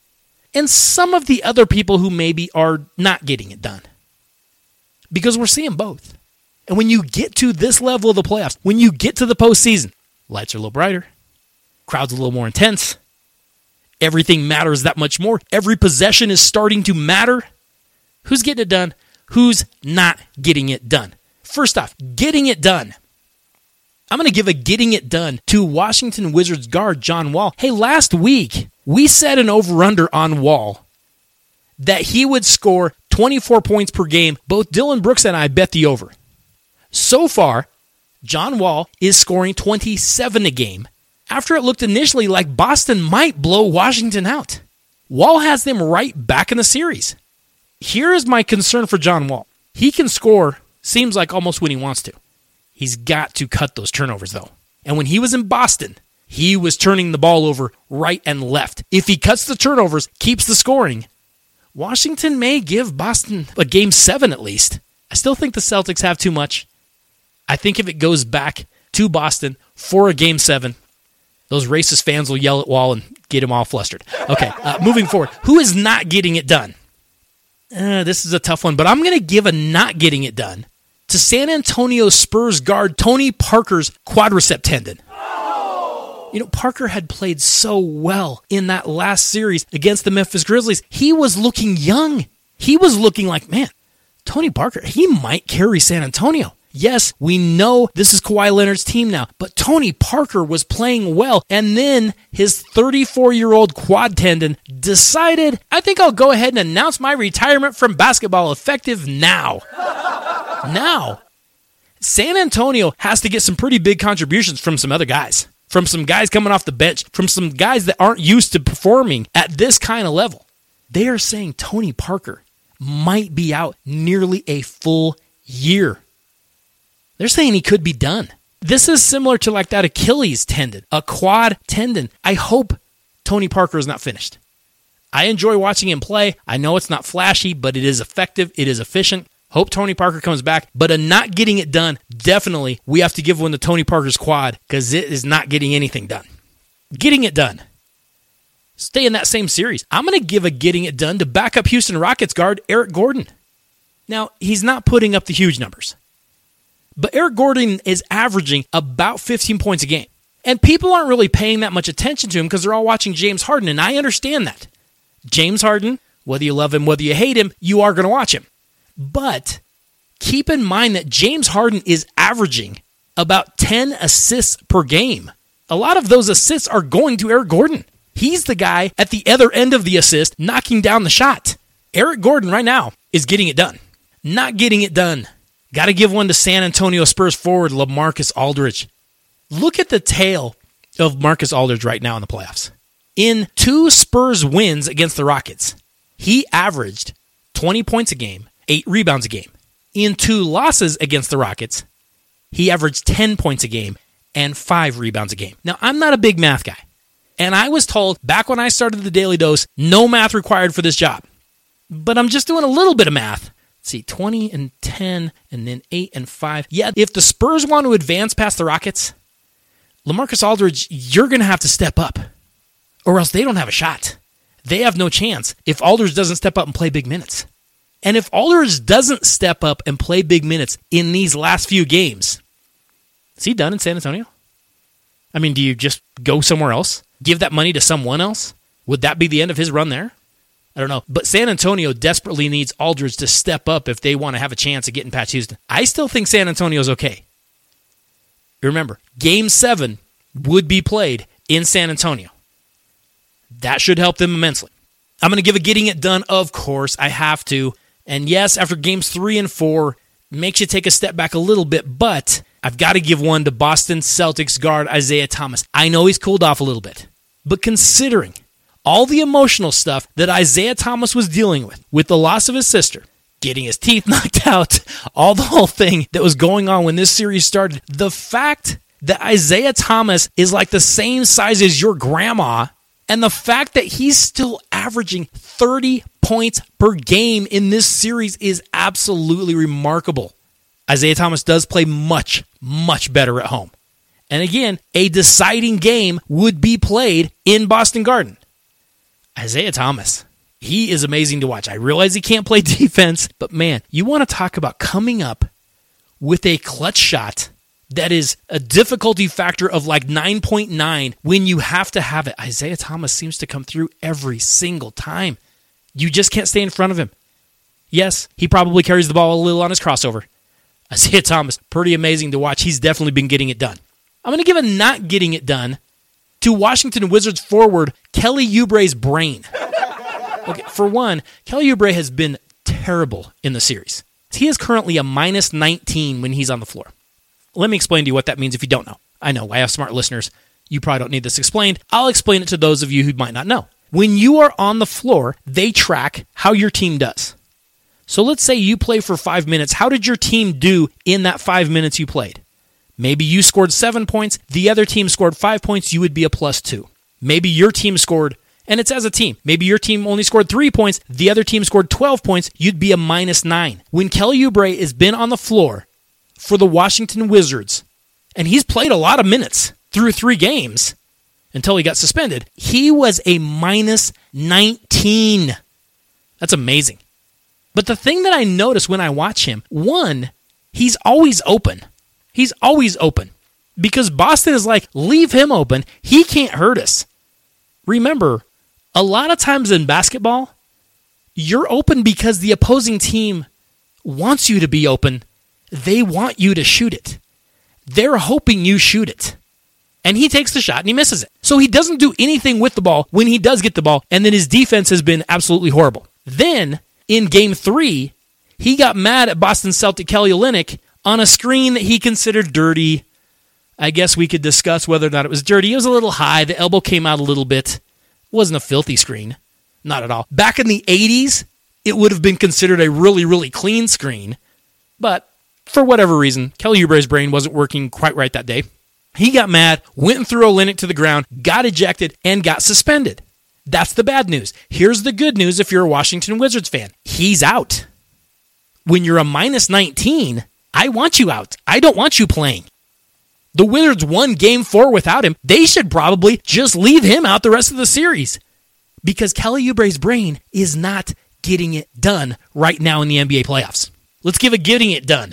A: and some of the other people who maybe are not getting it done. Because we're seeing both. And when you get to this level of the playoffs, when you get to the postseason, lights are a little brighter, crowd's a little more intense, everything matters that much more, every possession is starting to matter. Who's getting it done? Who's not getting it done? First off, getting it done. I'm going to give a getting it done to Washington Wizards guard John Wall. Hey, last week, we set an over-under on Wall that he would score 24 points per game. Both Dylan Brooks and I bet the over. So far, John Wall is scoring 27 a game after it looked initially like Boston might blow Washington out. Wall has them right back in the series. Here is my concern for John Wall. He can score, seems like almost when he wants to. He's got to cut those turnovers, though. And when he was in Boston, he was turning the ball over right and left. If he cuts the turnovers, keeps the scoring, Washington may give Boston a Game 7 at least. I still think the Celtics have too much. I think if it goes back to Boston for a Game 7, those racist fans will yell at Wall and get him all flustered. Okay, moving forward. Who is not getting it done? This is a tough one, but I'm going to give a not getting it done to San Antonio Spurs guard Tony Parker's quadricep tendon. You know, Parker had played so well in that last series against the Memphis Grizzlies. He was looking young. He was looking like, man, Tony Parker, he might carry San Antonio. Yes, we know this is Kawhi Leonard's team now, but Tony Parker was playing well, and then his 34-year-old quad tendon decided, I think I'll go ahead and announce my retirement from basketball effective now. Now, San Antonio has to get some pretty big contributions from some other guys, from some guys coming off the bench, from some guys that aren't used to performing at this kind of level. They are saying Tony Parker might be out nearly a full year. They're saying he could be done. This is similar to like that Achilles tendon, a quad tendon. I hope Tony Parker is not finished. I enjoy watching him play. I know it's not flashy, but it is effective. It is efficient. Hope Tony Parker comes back, but a not getting it done, definitely we have to give one to Tony Parker's quad because it is not getting anything done. Getting it done. Stay in that same series. I'm going to give a getting it done to backup Houston Rockets guard Eric Gordon. Now, he's not putting up the huge numbers, but Eric Gordon is averaging about 15 points a game. And people aren't really paying that much attention to him because they're all watching James Harden, and I understand that. James Harden, whether you love him, whether you hate him, you are going to watch him. But keep in mind that James Harden is averaging about 10 assists per game. A lot of those assists are going to Eric Gordon. He's the guy at the other end of the assist knocking down the shot. Eric Gordon right now is getting it done. Not getting it done. Got to give one to San Antonio Spurs forward LaMarcus Aldridge. Look at the tail of Marcus Aldridge right now in the playoffs. In 2 Spurs wins against the Rockets, he averaged 20 points a game, 8 rebounds a game. In 2 losses against the Rockets, he averaged 10 points a game and 5 rebounds a game. Now, I'm not a big math guy, and I was told back when I started the Daily Dose, no math required for this job. But I'm just doing a little bit of math. Let's see, 20 and 10, and then 8 and 5. Yeah, if the Spurs want to advance past the Rockets, LaMarcus Aldridge, you're going to have to step up, or else they don't have a shot. They have no chance if Aldridge doesn't step up and play big minutes. And if Aldridge doesn't step up and play big minutes in these last few games, is he done in San Antonio? I mean, do you just go somewhere else? Give that money to someone else? Would that be the end of his run there? I don't know. But San Antonio desperately needs Aldridge to step up if they want to have a chance of getting past Houston. I still think San Antonio's okay. Remember, Game 7 would be played in San Antonio. That should help them immensely. I'm going to give a getting it done, of course. I have to. And yes, after games 3 and 4, makes you take a step back a little bit, but I've got to give one to Boston Celtics guard Isaiah Thomas. I know he's cooled off a little bit, but considering all the emotional stuff that Isaiah Thomas was dealing with the loss of his sister, getting his teeth knocked out, all the whole thing that was going on when this series started, the fact that Isaiah Thomas is like the same size as your grandma, and the fact that he's still averaging 30 points per game in this series is absolutely remarkable. Isaiah Thomas does play much, much better at home. And again, a deciding game would be played in Boston Garden. Isaiah Thomas, He is amazing to watch. I realize he can't play defense, but man, you want to talk about coming up with a clutch shot that is a difficulty factor of like 9.9 when you have to have it. Isaiah Thomas seems to come through every single time. You just can't stay in front of him. Yes, he probably carries the ball a little on his crossover. Isaiah Thomas, pretty amazing to watch. He's definitely been getting it done. I'm going to give a not getting it done to Washington Wizards forward Kelly Oubre's brain. Okay, for one, Kelly Oubre has been terrible in the series. He is currently a minus 19 when he's on the floor. Let me explain to you what that means if you don't know. I know, I have smart listeners. You probably don't need this explained. I'll explain it to those of you who might not know. When you are on the floor, they track how your team does. So let's say you play for 5 minutes. How did your team do in that 5 minutes you played? Maybe you scored 7 points. The other team scored 5 points. You would be a +2. Maybe your team scored, and it's as a team. Maybe your team only scored 3 points. The other team scored 12 points. You'd be a -9. When Kelly Oubre has been on the floor for the Washington Wizards, and he's played a lot of minutes through 3 games until he got suspended, he was a -19. That's amazing. But the thing that I notice when I watch him, one, he's always open. He's always open. Because Boston is like, leave him open. He can't hurt us. Remember, a lot of times in basketball, you're open because the opposing team wants you to be open. They want you to shoot it. They're hoping you shoot it. And he takes the shot and he misses it. So he doesn't do anything with the ball when he does get the ball, and then his defense has been absolutely horrible. Then, in Game 3, he got mad at Boston Celtic Kelly Olynyk on a screen that he considered dirty. I guess we could discuss whether or not it was dirty. It was a little high. The elbow came out a little bit. It wasn't a filthy screen. Not at all. Back in the 80s, it would have been considered a really, really clean screen. But for whatever reason, Kelly Oubre's brain wasn't working quite right that day. He got mad, went and threw Olynyk to the ground, got ejected, and got suspended. That's the bad news. Here's the good news if you're a Washington Wizards fan. He's out. When you're a -19, I want you out. I don't want you playing. The Wizards won Game 4 without him. They should probably just leave him out the rest of the series because Kelly Oubre's brain is not getting it done right now in the NBA playoffs. Let's give a getting it done.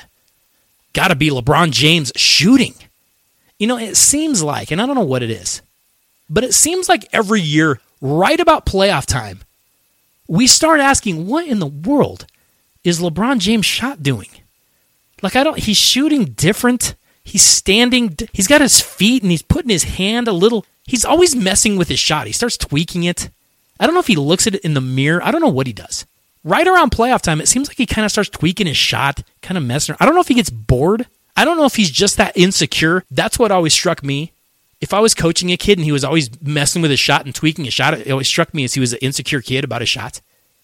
A: Got to be LeBron James shooting. You know, it seems like, and I don't know what it is, but it seems like every year, right about playoff time, we start asking, what in the world is LeBron James' shot doing? Like, he's shooting different. He's standing, he's got his feet and he's putting his hand a little. He's always messing with his shot. He starts tweaking it. I don't know if he looks at it in the mirror. I don't know what he does. Right around playoff time, it seems like he kind of starts tweaking his shot, kind of messing around. I don't know if he gets bored. I don't know if he's just that insecure. That's what always struck me. If I was coaching a kid and he was always messing with his shot and tweaking his shot, it always struck me as he was an insecure kid about his shot.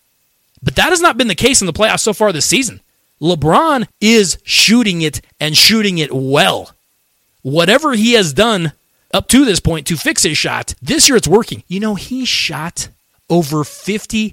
A: But that has not been the case in the playoffs so far this season. LeBron is shooting it and shooting it well. Whatever he has done up to this point to fix his shot, this year it's working. You know, he shot over 58%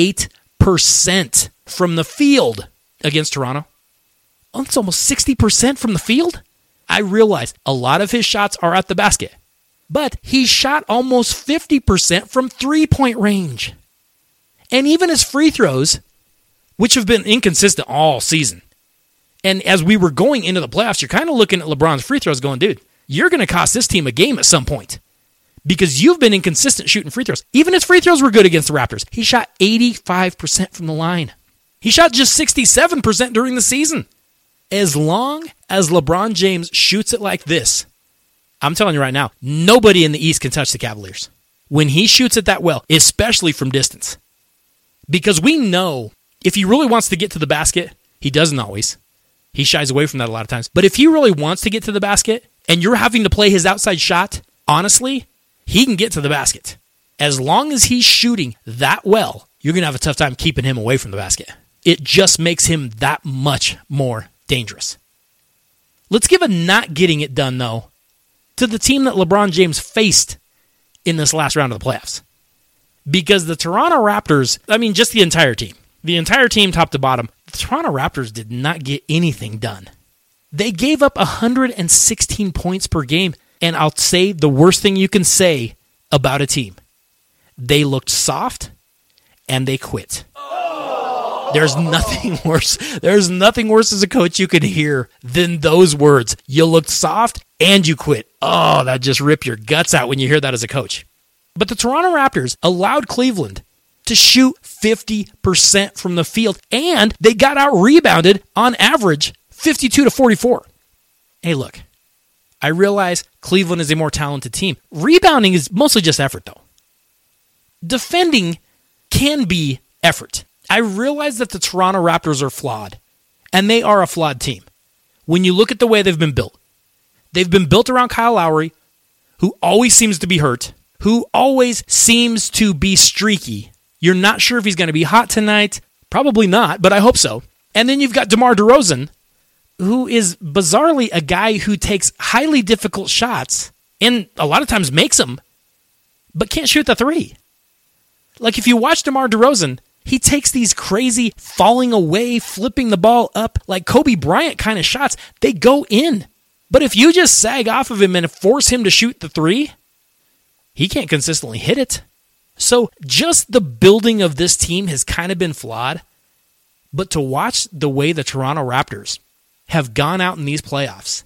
A: from the field against Toronto. It's almost 60% from the field. I realize a lot of his shots are at the basket, but he shot almost 50% from three-point range. And even his free throws, which have been inconsistent all season. And as we were going into the playoffs, you're kind of looking at LeBron's free throws going, dude, you're going to cost this team a game at some point because you've been inconsistent shooting free throws. Even his free throws were good against the Raptors. He shot 85% from the line. He shot just 67% during the season. As long as LeBron James shoots it like this, I'm telling you right now, nobody in the East can touch the Cavaliers. When he shoots it that well, especially from distance. Because we know if he really wants to get to the basket, he doesn't always. He shies away from that a lot of times. But if he really wants to get to the basket and you're having to play his outside shot, honestly, he can get to the basket. As long as he's shooting that well, you're going to have a tough time keeping him away from the basket. It just makes him that much more dangerous. Let's give a not getting it done, though, to the team that LeBron James faced in this last round of the playoffs. Because the Toronto Raptors, just the entire team top to bottom, the Toronto Raptors did not get anything done. They gave up 116 points per game, and I'll say the worst thing you can say about a team. They looked soft, and they quit. There's nothing worse. There's nothing worse as a coach you could hear than those words. You looked soft and you quit. Oh, that just ripped your guts out when you hear that as a coach. But the Toronto Raptors allowed Cleveland to shoot 50% from the field, and they got out-rebounded on average 52-44. Hey, look, I realize Cleveland is a more talented team. Rebounding is mostly just effort, though. Defending can be effort. I realize that the Toronto Raptors are flawed, and they are a flawed team. When you look at the way they've been built around Kyle Lowry, who always seems to be hurt, who always seems to be streaky. You're not sure if he's going to be hot tonight. Probably not, but I hope so. And then you've got DeMar DeRozan, who is bizarrely a guy who takes highly difficult shots and a lot of times makes them, but can't shoot the three. Like if you watch DeMar DeRozan, he takes these crazy falling away, flipping the ball up like Kobe Bryant kind of shots. They go in. But if you just sag off of him and force him to shoot the three, he can't consistently hit it. So just the building of this team has kind of been flawed. But to watch the way the Toronto Raptors have gone out in these playoffs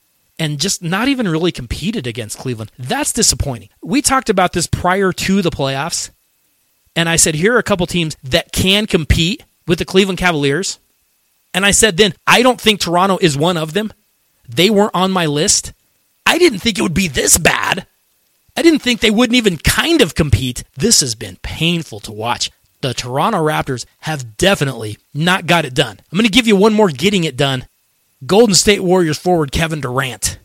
A: and just not even really competed against Cleveland, that's disappointing. We talked about this prior to the playoffs, and I said, here are a couple teams that can compete with the Cleveland Cavaliers. And I said then, I don't think Toronto is one of them. They weren't on my list. I didn't think it would be this bad. I didn't think they wouldn't even kind of compete. This has been painful to watch. The Toronto Raptors have definitely not got it done. I'm going to give you one more getting it done. Golden State Warriors forward Kevin Durant.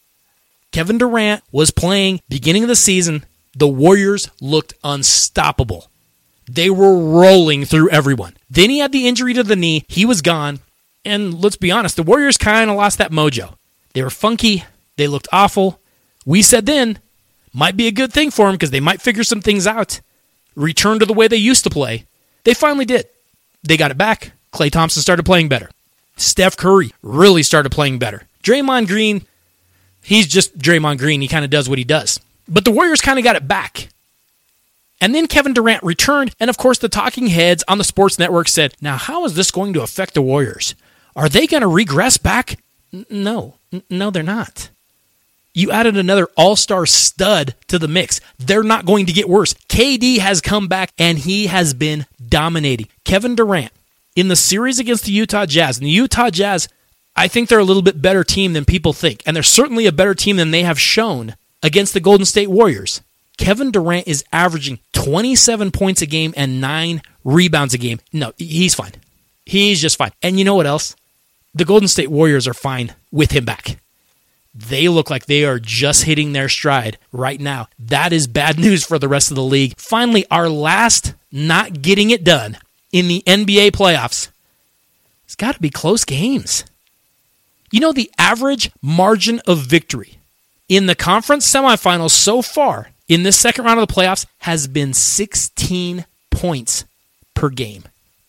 A: Kevin Durant was playing beginning of the season. The Warriors looked unstoppable. They were rolling through everyone. Then he had the injury to the knee. He was gone. And let's be honest, the Warriors kind of lost that mojo. They were funky. They looked awful. We said then, might be a good thing for them because they might figure some things out. Return to the way they used to play. They finally did. They got it back. Klay Thompson started playing better. Steph Curry really started playing better. Draymond Green, he's just Draymond Green. He kind of does what he does. But the Warriors kind of got it back. And then Kevin Durant returned, and of course the talking heads on the sports network said, now how is this going to affect the Warriors? Are they going to regress back? No, they're not. You added another all-star stud to the mix. They're not going to get worse. KD has come back, and he has been dominating. Kevin Durant, in the series against the Utah Jazz, and the Utah Jazz, I think they're a little bit better team than people think, and they're certainly a better team than they have shown against the Golden State Warriors. Kevin Durant is averaging 27 points a game and 9 rebounds a game. No, he's fine. He's just fine. And you know what else? The Golden State Warriors are fine with him back. They look like they are just hitting their stride right now. That is bad news for the rest of the league. Finally, our last not getting it done in the NBA playoffs. It's got to be close games. You know, the average margin of victory in the conference semifinals so far in this second round of the playoffs has been 16 points per game.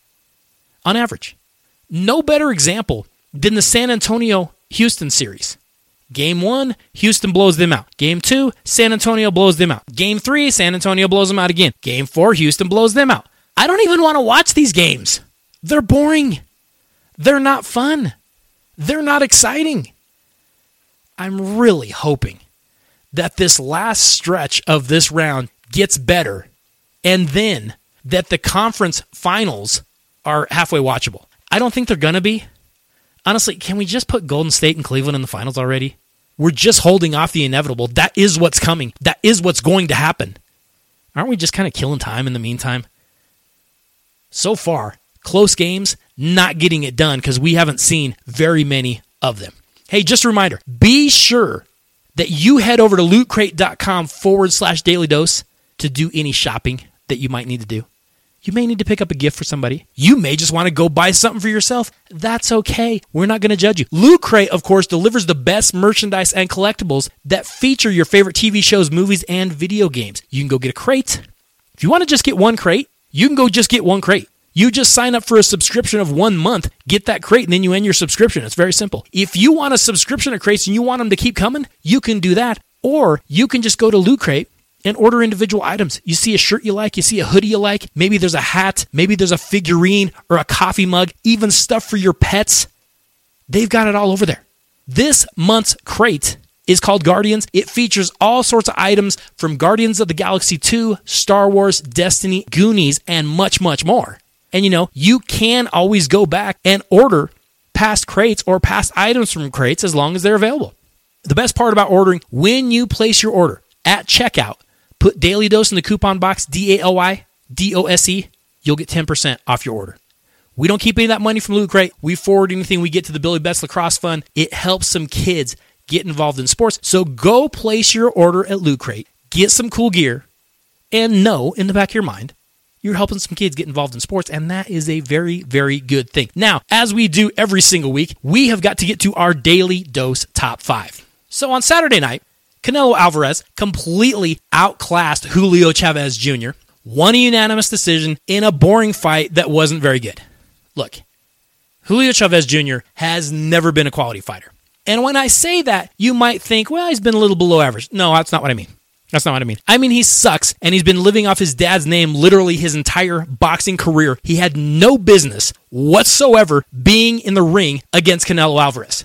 A: On average. No better example than the San Antonio-Houston series. Game 1, Houston blows them out. Game 2, San Antonio blows them out. Game 3, San Antonio blows them out again. Game 4, Houston blows them out. I don't even want to watch these games. They're boring. They're not fun. They're not exciting. I'm really hoping that this last stretch of this round gets better and then that the conference finals are halfway watchable. I don't think they're going to be. Honestly, can we just put Golden State and Cleveland in the finals already? We're just holding off the inevitable. That is what's coming. That is what's going to happen. Aren't we just kind of killing time in the meantime? So far, close games, not getting it done because we haven't seen very many of them. Hey, just a reminder, be sure that you head over to lootcrate.com/daily dose to do any shopping that you might need to do. You may need to pick up a gift for somebody. You may just want to go buy something for yourself. That's okay. We're not going to judge you. Loot Crate, of course, delivers the best merchandise and collectibles that feature your favorite TV shows, movies, and video games. You can go get a crate. If you want to just get one crate, you can go just get one crate. You just sign up for a subscription of 1 month, get that crate, and then you end your subscription. It's very simple. If you want a subscription of crates and you want them to keep coming, you can do that. Or you can just go to Loot Crate and order individual items. You see a shirt you like, you see a hoodie you like, maybe there's a hat, maybe there's a figurine or a coffee mug, even stuff for your pets. They've got it all over there. This month's crate is called Guardians. It features all sorts of items from Guardians of the Galaxy 2, Star Wars, Destiny, Goonies, and much, much more. And you can always go back and order past crates or past items from crates as long as they're available. The best part about ordering, when you place your order at checkout, put Daily Dose in the coupon box, DAILYDOSE, you'll get 10% off your order. We don't keep any of that money from Loot Crate. We forward anything we get to the Billy Betts Lacrosse Fund. It helps some kids get involved in sports. So go place your order at Loot Crate, get some cool gear, and know in the back of your mind, you're helping some kids get involved in sports, and that is a very, very good thing. Now, as we do every single week, we have got to get to our Daily Dose Top 5. So on Saturday night, Canelo Alvarez completely outclassed Julio Chavez Jr., won a unanimous decision in a boring fight that wasn't very good. Look, Julio Chavez Jr. has never been a quality fighter. And when I say that, you might think, well, he's been a little below average. No, that's not what I mean. That's not what I mean. I mean, he sucks, and he's been living off his dad's name literally his entire boxing career. He had no business whatsoever being in the ring against Canelo Alvarez.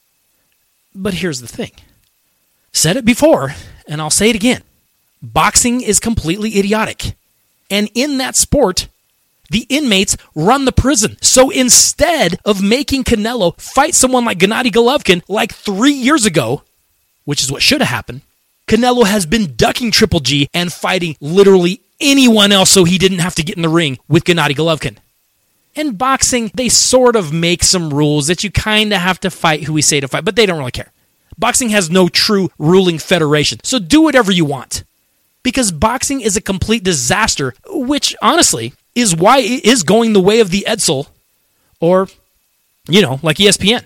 A: But here's the thing. Said it before, and I'll say it again. Boxing is completely idiotic. And in that sport, the inmates run the prison. So instead of making Canelo fight someone like Gennady Golovkin like 3 years ago, which is what should have happened, Canelo has been ducking Triple G and fighting literally anyone else so he didn't have to get in the ring with Gennady Golovkin. In boxing, they sort of make some rules that you kind of have to fight who we say to fight, but they don't really care. Boxing has no true ruling federation, so do whatever you want. Because boxing is a complete disaster, which, honestly, is why it is going the way of the Edsel, or, like ESPN.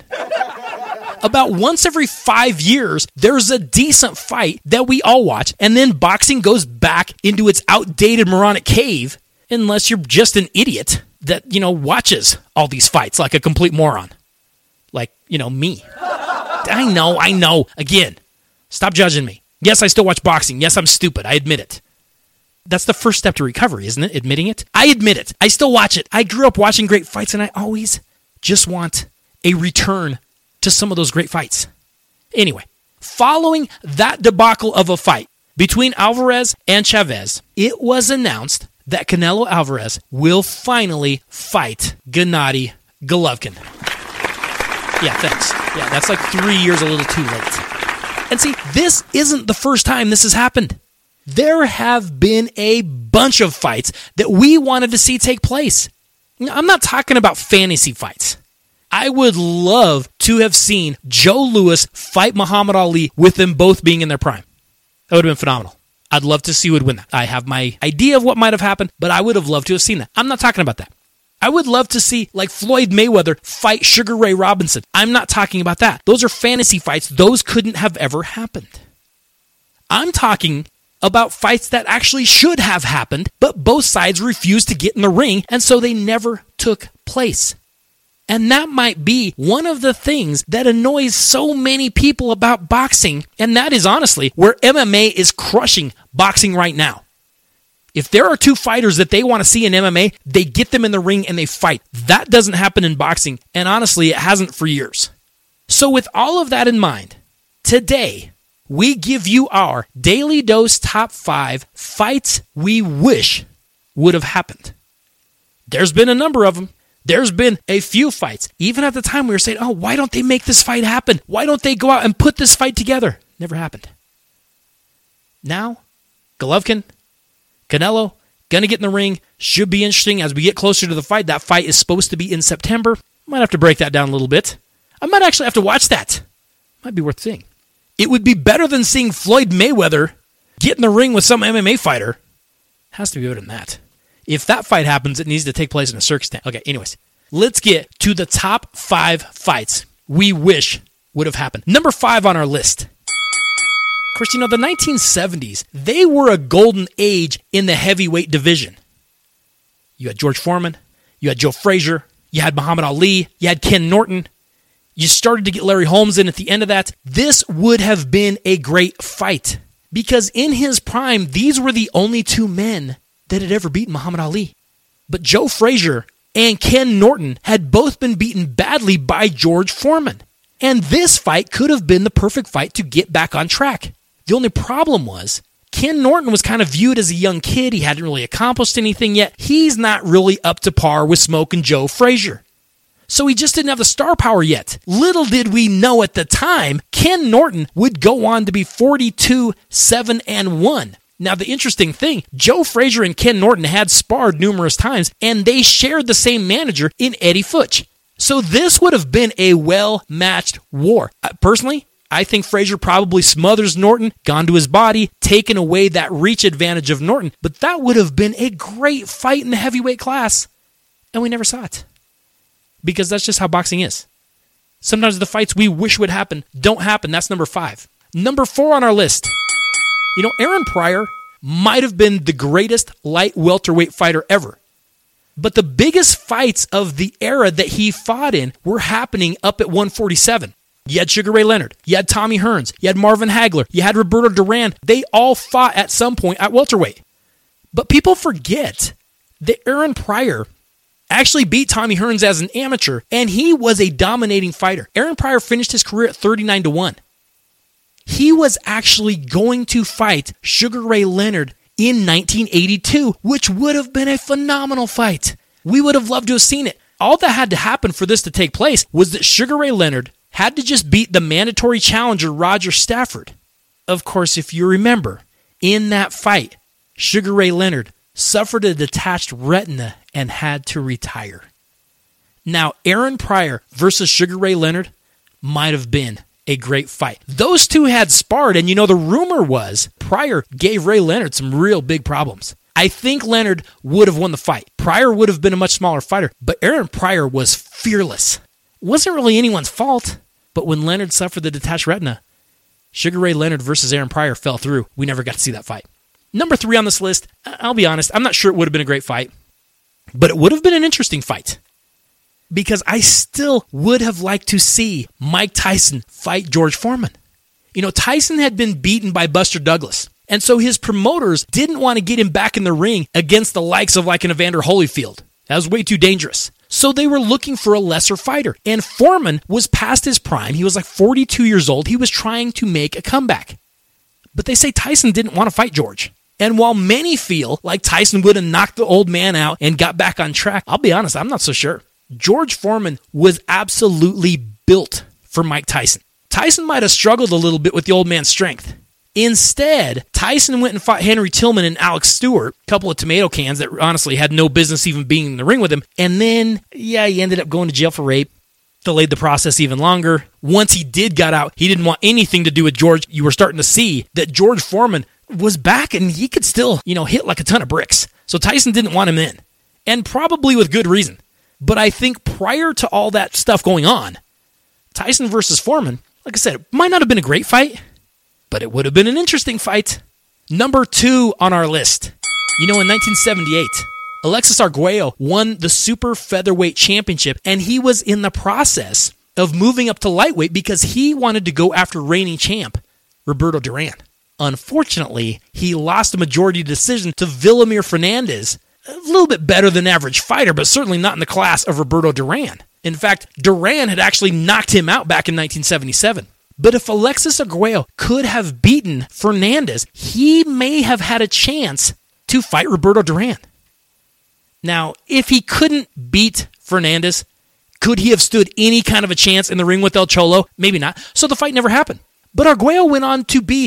A: About once every 5 years, there's a decent fight that we all watch, and then boxing goes back into its outdated moronic cave, unless you're just an idiot that, watches all these fights like a complete moron. Like, me. I know. Again, stop judging me. Yes, I still watch boxing. Yes, I'm stupid. I admit it. That's the first step to recovery, isn't it? Admitting it? I admit it. I still watch it. I grew up watching great fights, and I always just want a return to some of those great fights. Anyway, following that debacle of a fight between Alvarez and Chavez, it was announced that Canelo Alvarez will finally fight Gennady Golovkin. Yeah, thanks. Yeah, that's like 3 years a little too late. And see, this isn't the first time this has happened. There have been a bunch of fights that we wanted to see take place. I'm not talking about fantasy fights. I would love to have seen Joe Louis fight Muhammad Ali with them both being in their prime. That would have been phenomenal. I'd love to see who would win that. I have my idea of what might have happened, but I would have loved to have seen that. I'm not talking about that. I would love to see, like, Floyd Mayweather fight Sugar Ray Robinson. I'm not talking about that. Those are fantasy fights. Those couldn't have ever happened. I'm talking about fights that actually should have happened, but both sides refused to get in the ring, and so they never took place. And that might be one of the things that annoys so many people about boxing, and that is honestly where MMA is crushing boxing right now. If there are two fighters that they want to see in MMA, they get them in the ring and they fight. That doesn't happen in boxing, and honestly, it hasn't for years. So with all of that in mind, today, we give you our Daily Dose Top 5 fights we wish would have happened. There's been a number of them. There's been a few fights. Even at the time, we were saying, why don't they make this fight happen? Why don't they go out and put this fight together? Never happened. Now, Golovkin, Canelo, gonna get in the ring. Should be interesting as we get closer to the fight. That fight is supposed to be in September. Might have to break that down a little bit. I might actually have to watch that. Might be worth seeing. It would be better than seeing Floyd Mayweather get in the ring with some MMA fighter. Has to be better than that. If that fight happens, it needs to take place in a circus tent. Okay, anyways. Let's get to the top 5 fights we wish would have happened. Number 5 on our list. Of course, the 1970s, they were a golden age in the heavyweight division. You had George Foreman, you had Joe Frazier, you had Muhammad Ali, you had Ken Norton. You started to get Larry Holmes in at the end of that. This would have been a great fight. Because in his prime, these were the only two men that had ever beaten Muhammad Ali. But Joe Frazier and Ken Norton had both been beaten badly by George Foreman. And this fight could have been the perfect fight to get back on track. The only problem was, Ken Norton was kind of viewed as a young kid. He hadn't really accomplished anything yet. He's not really up to par with Smoke and Joe Frazier. So he just didn't have the star power yet. Little did we know at the time, Ken Norton would go on to be 42-7-1. Now, the interesting thing, Joe Frazier and Ken Norton had sparred numerous times, and they shared the same manager in Eddie Futch. So this would have been a well-matched war. Personally, I think Frazier probably smothers Norton, gone to his body, taken away that reach advantage of Norton, but that would have been a great fight in the heavyweight class, and we never saw it. Because that's just how boxing is. Sometimes the fights we wish would happen don't happen. That's number 5. Number 4 on our list. Aaron Pryor might have been the greatest light welterweight fighter ever. But the biggest fights of the era that he fought in were happening up at 147. You had Sugar Ray Leonard. You had Tommy Hearns. You had Marvin Hagler. You had Roberto Duran. They all fought at some point at welterweight. But people forget that Aaron Pryor actually beat Tommy Hearns as an amateur, and he was a dominating fighter. Aaron Pryor finished his career at 39-1. He was actually going to fight Sugar Ray Leonard in 1982, which would have been a phenomenal fight. We would have loved to have seen it. All that had to happen for this to take place was that Sugar Ray Leonard had to just beat the mandatory challenger Roger Stafford. Of course, if you remember, in that fight, Sugar Ray Leonard suffered a detached retina and had to retire. Now, Aaron Pryor versus Sugar Ray Leonard might have been a great fight. Those two had sparred, and the rumor was Pryor gave Ray Leonard some real big problems. I think Leonard would have won the fight. Pryor would have been a much smaller fighter, but Aaron Pryor was fearless. It wasn't really anyone's fault, but when Leonard suffered the detached retina, Sugar Ray Leonard versus Aaron Pryor fell through. We never got to see that fight. Number 3 on this list, I'll be honest, I'm not sure it would have been a great fight, but it would have been an interesting fight. Because I still would have liked to see Mike Tyson fight George Foreman. Tyson had been beaten by Buster Douglas, and so his promoters didn't want to get him back in the ring against the likes of like an Evander Holyfield. That was way too dangerous. So they were looking for a lesser fighter, and Foreman was past his prime. He was like 42 years old. He was trying to make a comeback. But they say Tyson didn't want to fight George. And while many feel like Tyson would have knocked the old man out and got back on track, I'll be honest, I'm not so sure. George Foreman was absolutely built for Mike Tyson. Tyson might have struggled a little bit with the old man's strength. Instead, Tyson went and fought Henry Tillman and Alex Stewart, a couple of tomato cans that honestly had no business even being in the ring with him. And then, he ended up going to jail for rape. Delayed the process even longer. Once he get out, he didn't want anything to do with George. You were starting to see that George Foreman was back and he could still, hit like a ton of bricks. So Tyson didn't want him in. And probably with good reason. But I think prior to all that stuff going on, Tyson versus Foreman, like I said, it might not have been a great fight, but it would have been an interesting fight. Number 2 on our list. In 1978, Alexis Arguello won the Super Featherweight Championship, and he was in the process of moving up to lightweight because he wanted to go after reigning champ, Roberto Duran. Unfortunately, he lost a majority decision to Villamir Fernandez, a little bit better than average fighter, but certainly not in the class of Roberto Duran. In fact, Duran had actually knocked him out back in 1977. But if Alexis Arguello could have beaten Fernandez, he may have had a chance to fight Roberto Duran. Now, if he couldn't beat Fernandez, could he have stood any kind of a chance in the ring with El Cholo? Maybe not. So the fight never happened. But Arguello went on to be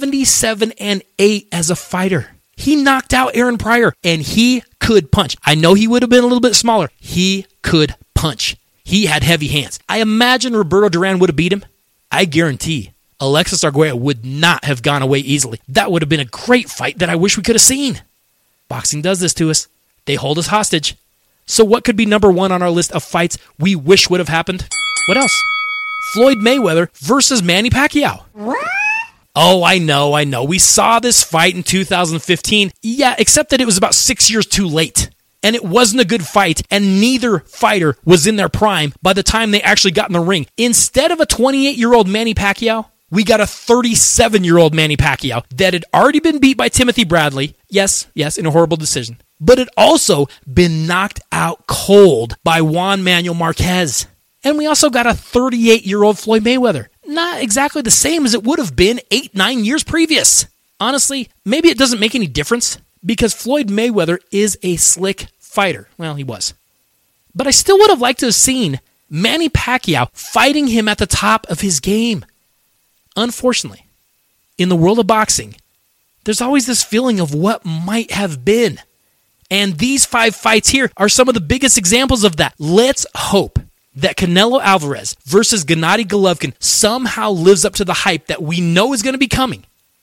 A: 77-8 as a fighter. He knocked out Aaron Pryor, and he could punch. I know he would have been a little bit smaller. He could punch. He had heavy hands. I imagine Roberto Duran would have beat him. I guarantee Alexis Arguello would not have gone away easily. That would have been a great fight that I wish we could have seen. Boxing does this to us. They hold us hostage. So what could be number 1 on our list of fights we wish would have happened? What else? Floyd Mayweather versus Manny Pacquiao. What? Oh, I know. We saw this fight in 2015. Yeah, except that it was about 6 years too late. And it wasn't a good fight, and neither fighter was in their prime by the time they actually got in the ring. Instead of a 28-year-old Manny Pacquiao, We got a 37-year-old Manny Pacquiao that had already been beat by Timothy Bradley. Yes, in a horrible decision. But had also been knocked out cold by Juan Manuel Marquez. And we also got a 38-year-old Floyd Mayweather. Not exactly the same as it would have been 8-9 years previous. Honestly, maybe it doesn't make any difference because Floyd Mayweather is a slick fighter. Well, he was. But I still would have liked to have seen Manny Pacquiao fighting him at the top of his game. Unfortunately, in the world of boxing, there's always this feeling of what might have been. And these 5 fights here are some of the biggest examples of that. Let's hope that Canelo Alvarez versus Gennady Golovkin somehow lives up to the hype that we know is going to be coming.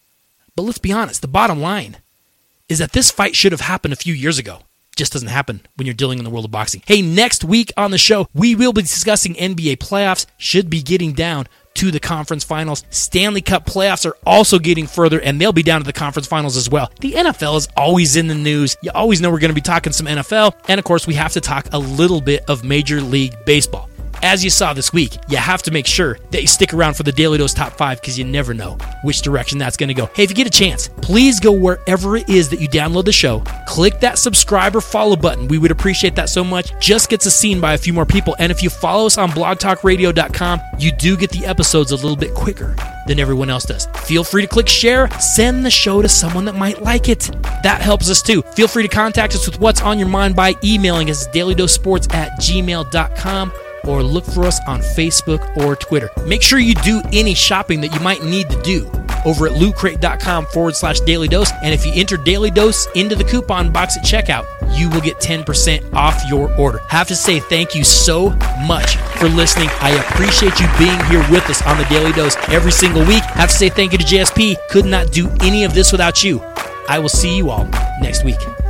A: But let's be honest, the bottom line is that this fight should have happened a few years ago. Just doesn't happen when you're dealing in the world of boxing. Hey, next week on the show, we will be discussing NBA playoffs. Should be getting down to the conference finals. Stanley Cup playoffs are also getting further, and they'll be down to the conference finals as well. The NFL is always in the news. You always know we're going to be talking some NFL. And of course, we have to talk a little bit of Major League Baseball. As you saw this week, you have to make sure that you stick around for the Daily Dose Top 5 because you never know which direction that's going to go. Hey, if you get a chance, please go wherever it is that you download the show. Click that subscribe or follow button. We would appreciate that so much. Just gets us seen by a few more people. And if you follow us on blogtalkradio.com, you do get the episodes a little bit quicker than everyone else does. Feel free to click share. Send the show to someone that might like it. That helps us too. Feel free to contact us with what's on your mind by emailing us dailydosesports@gmail.com. or look for us on Facebook or Twitter. Make sure you do any shopping that you might need to do over at lootcrate.com/Daily Dose. And if you enter Daily Dose into the coupon box at checkout, you will get 10% off your order. Have to say thank you so much for listening. I appreciate you being here with us on the Daily Dose every single week. Have to say thank you to JSP. Could not do any of this without you. I will see you all next week.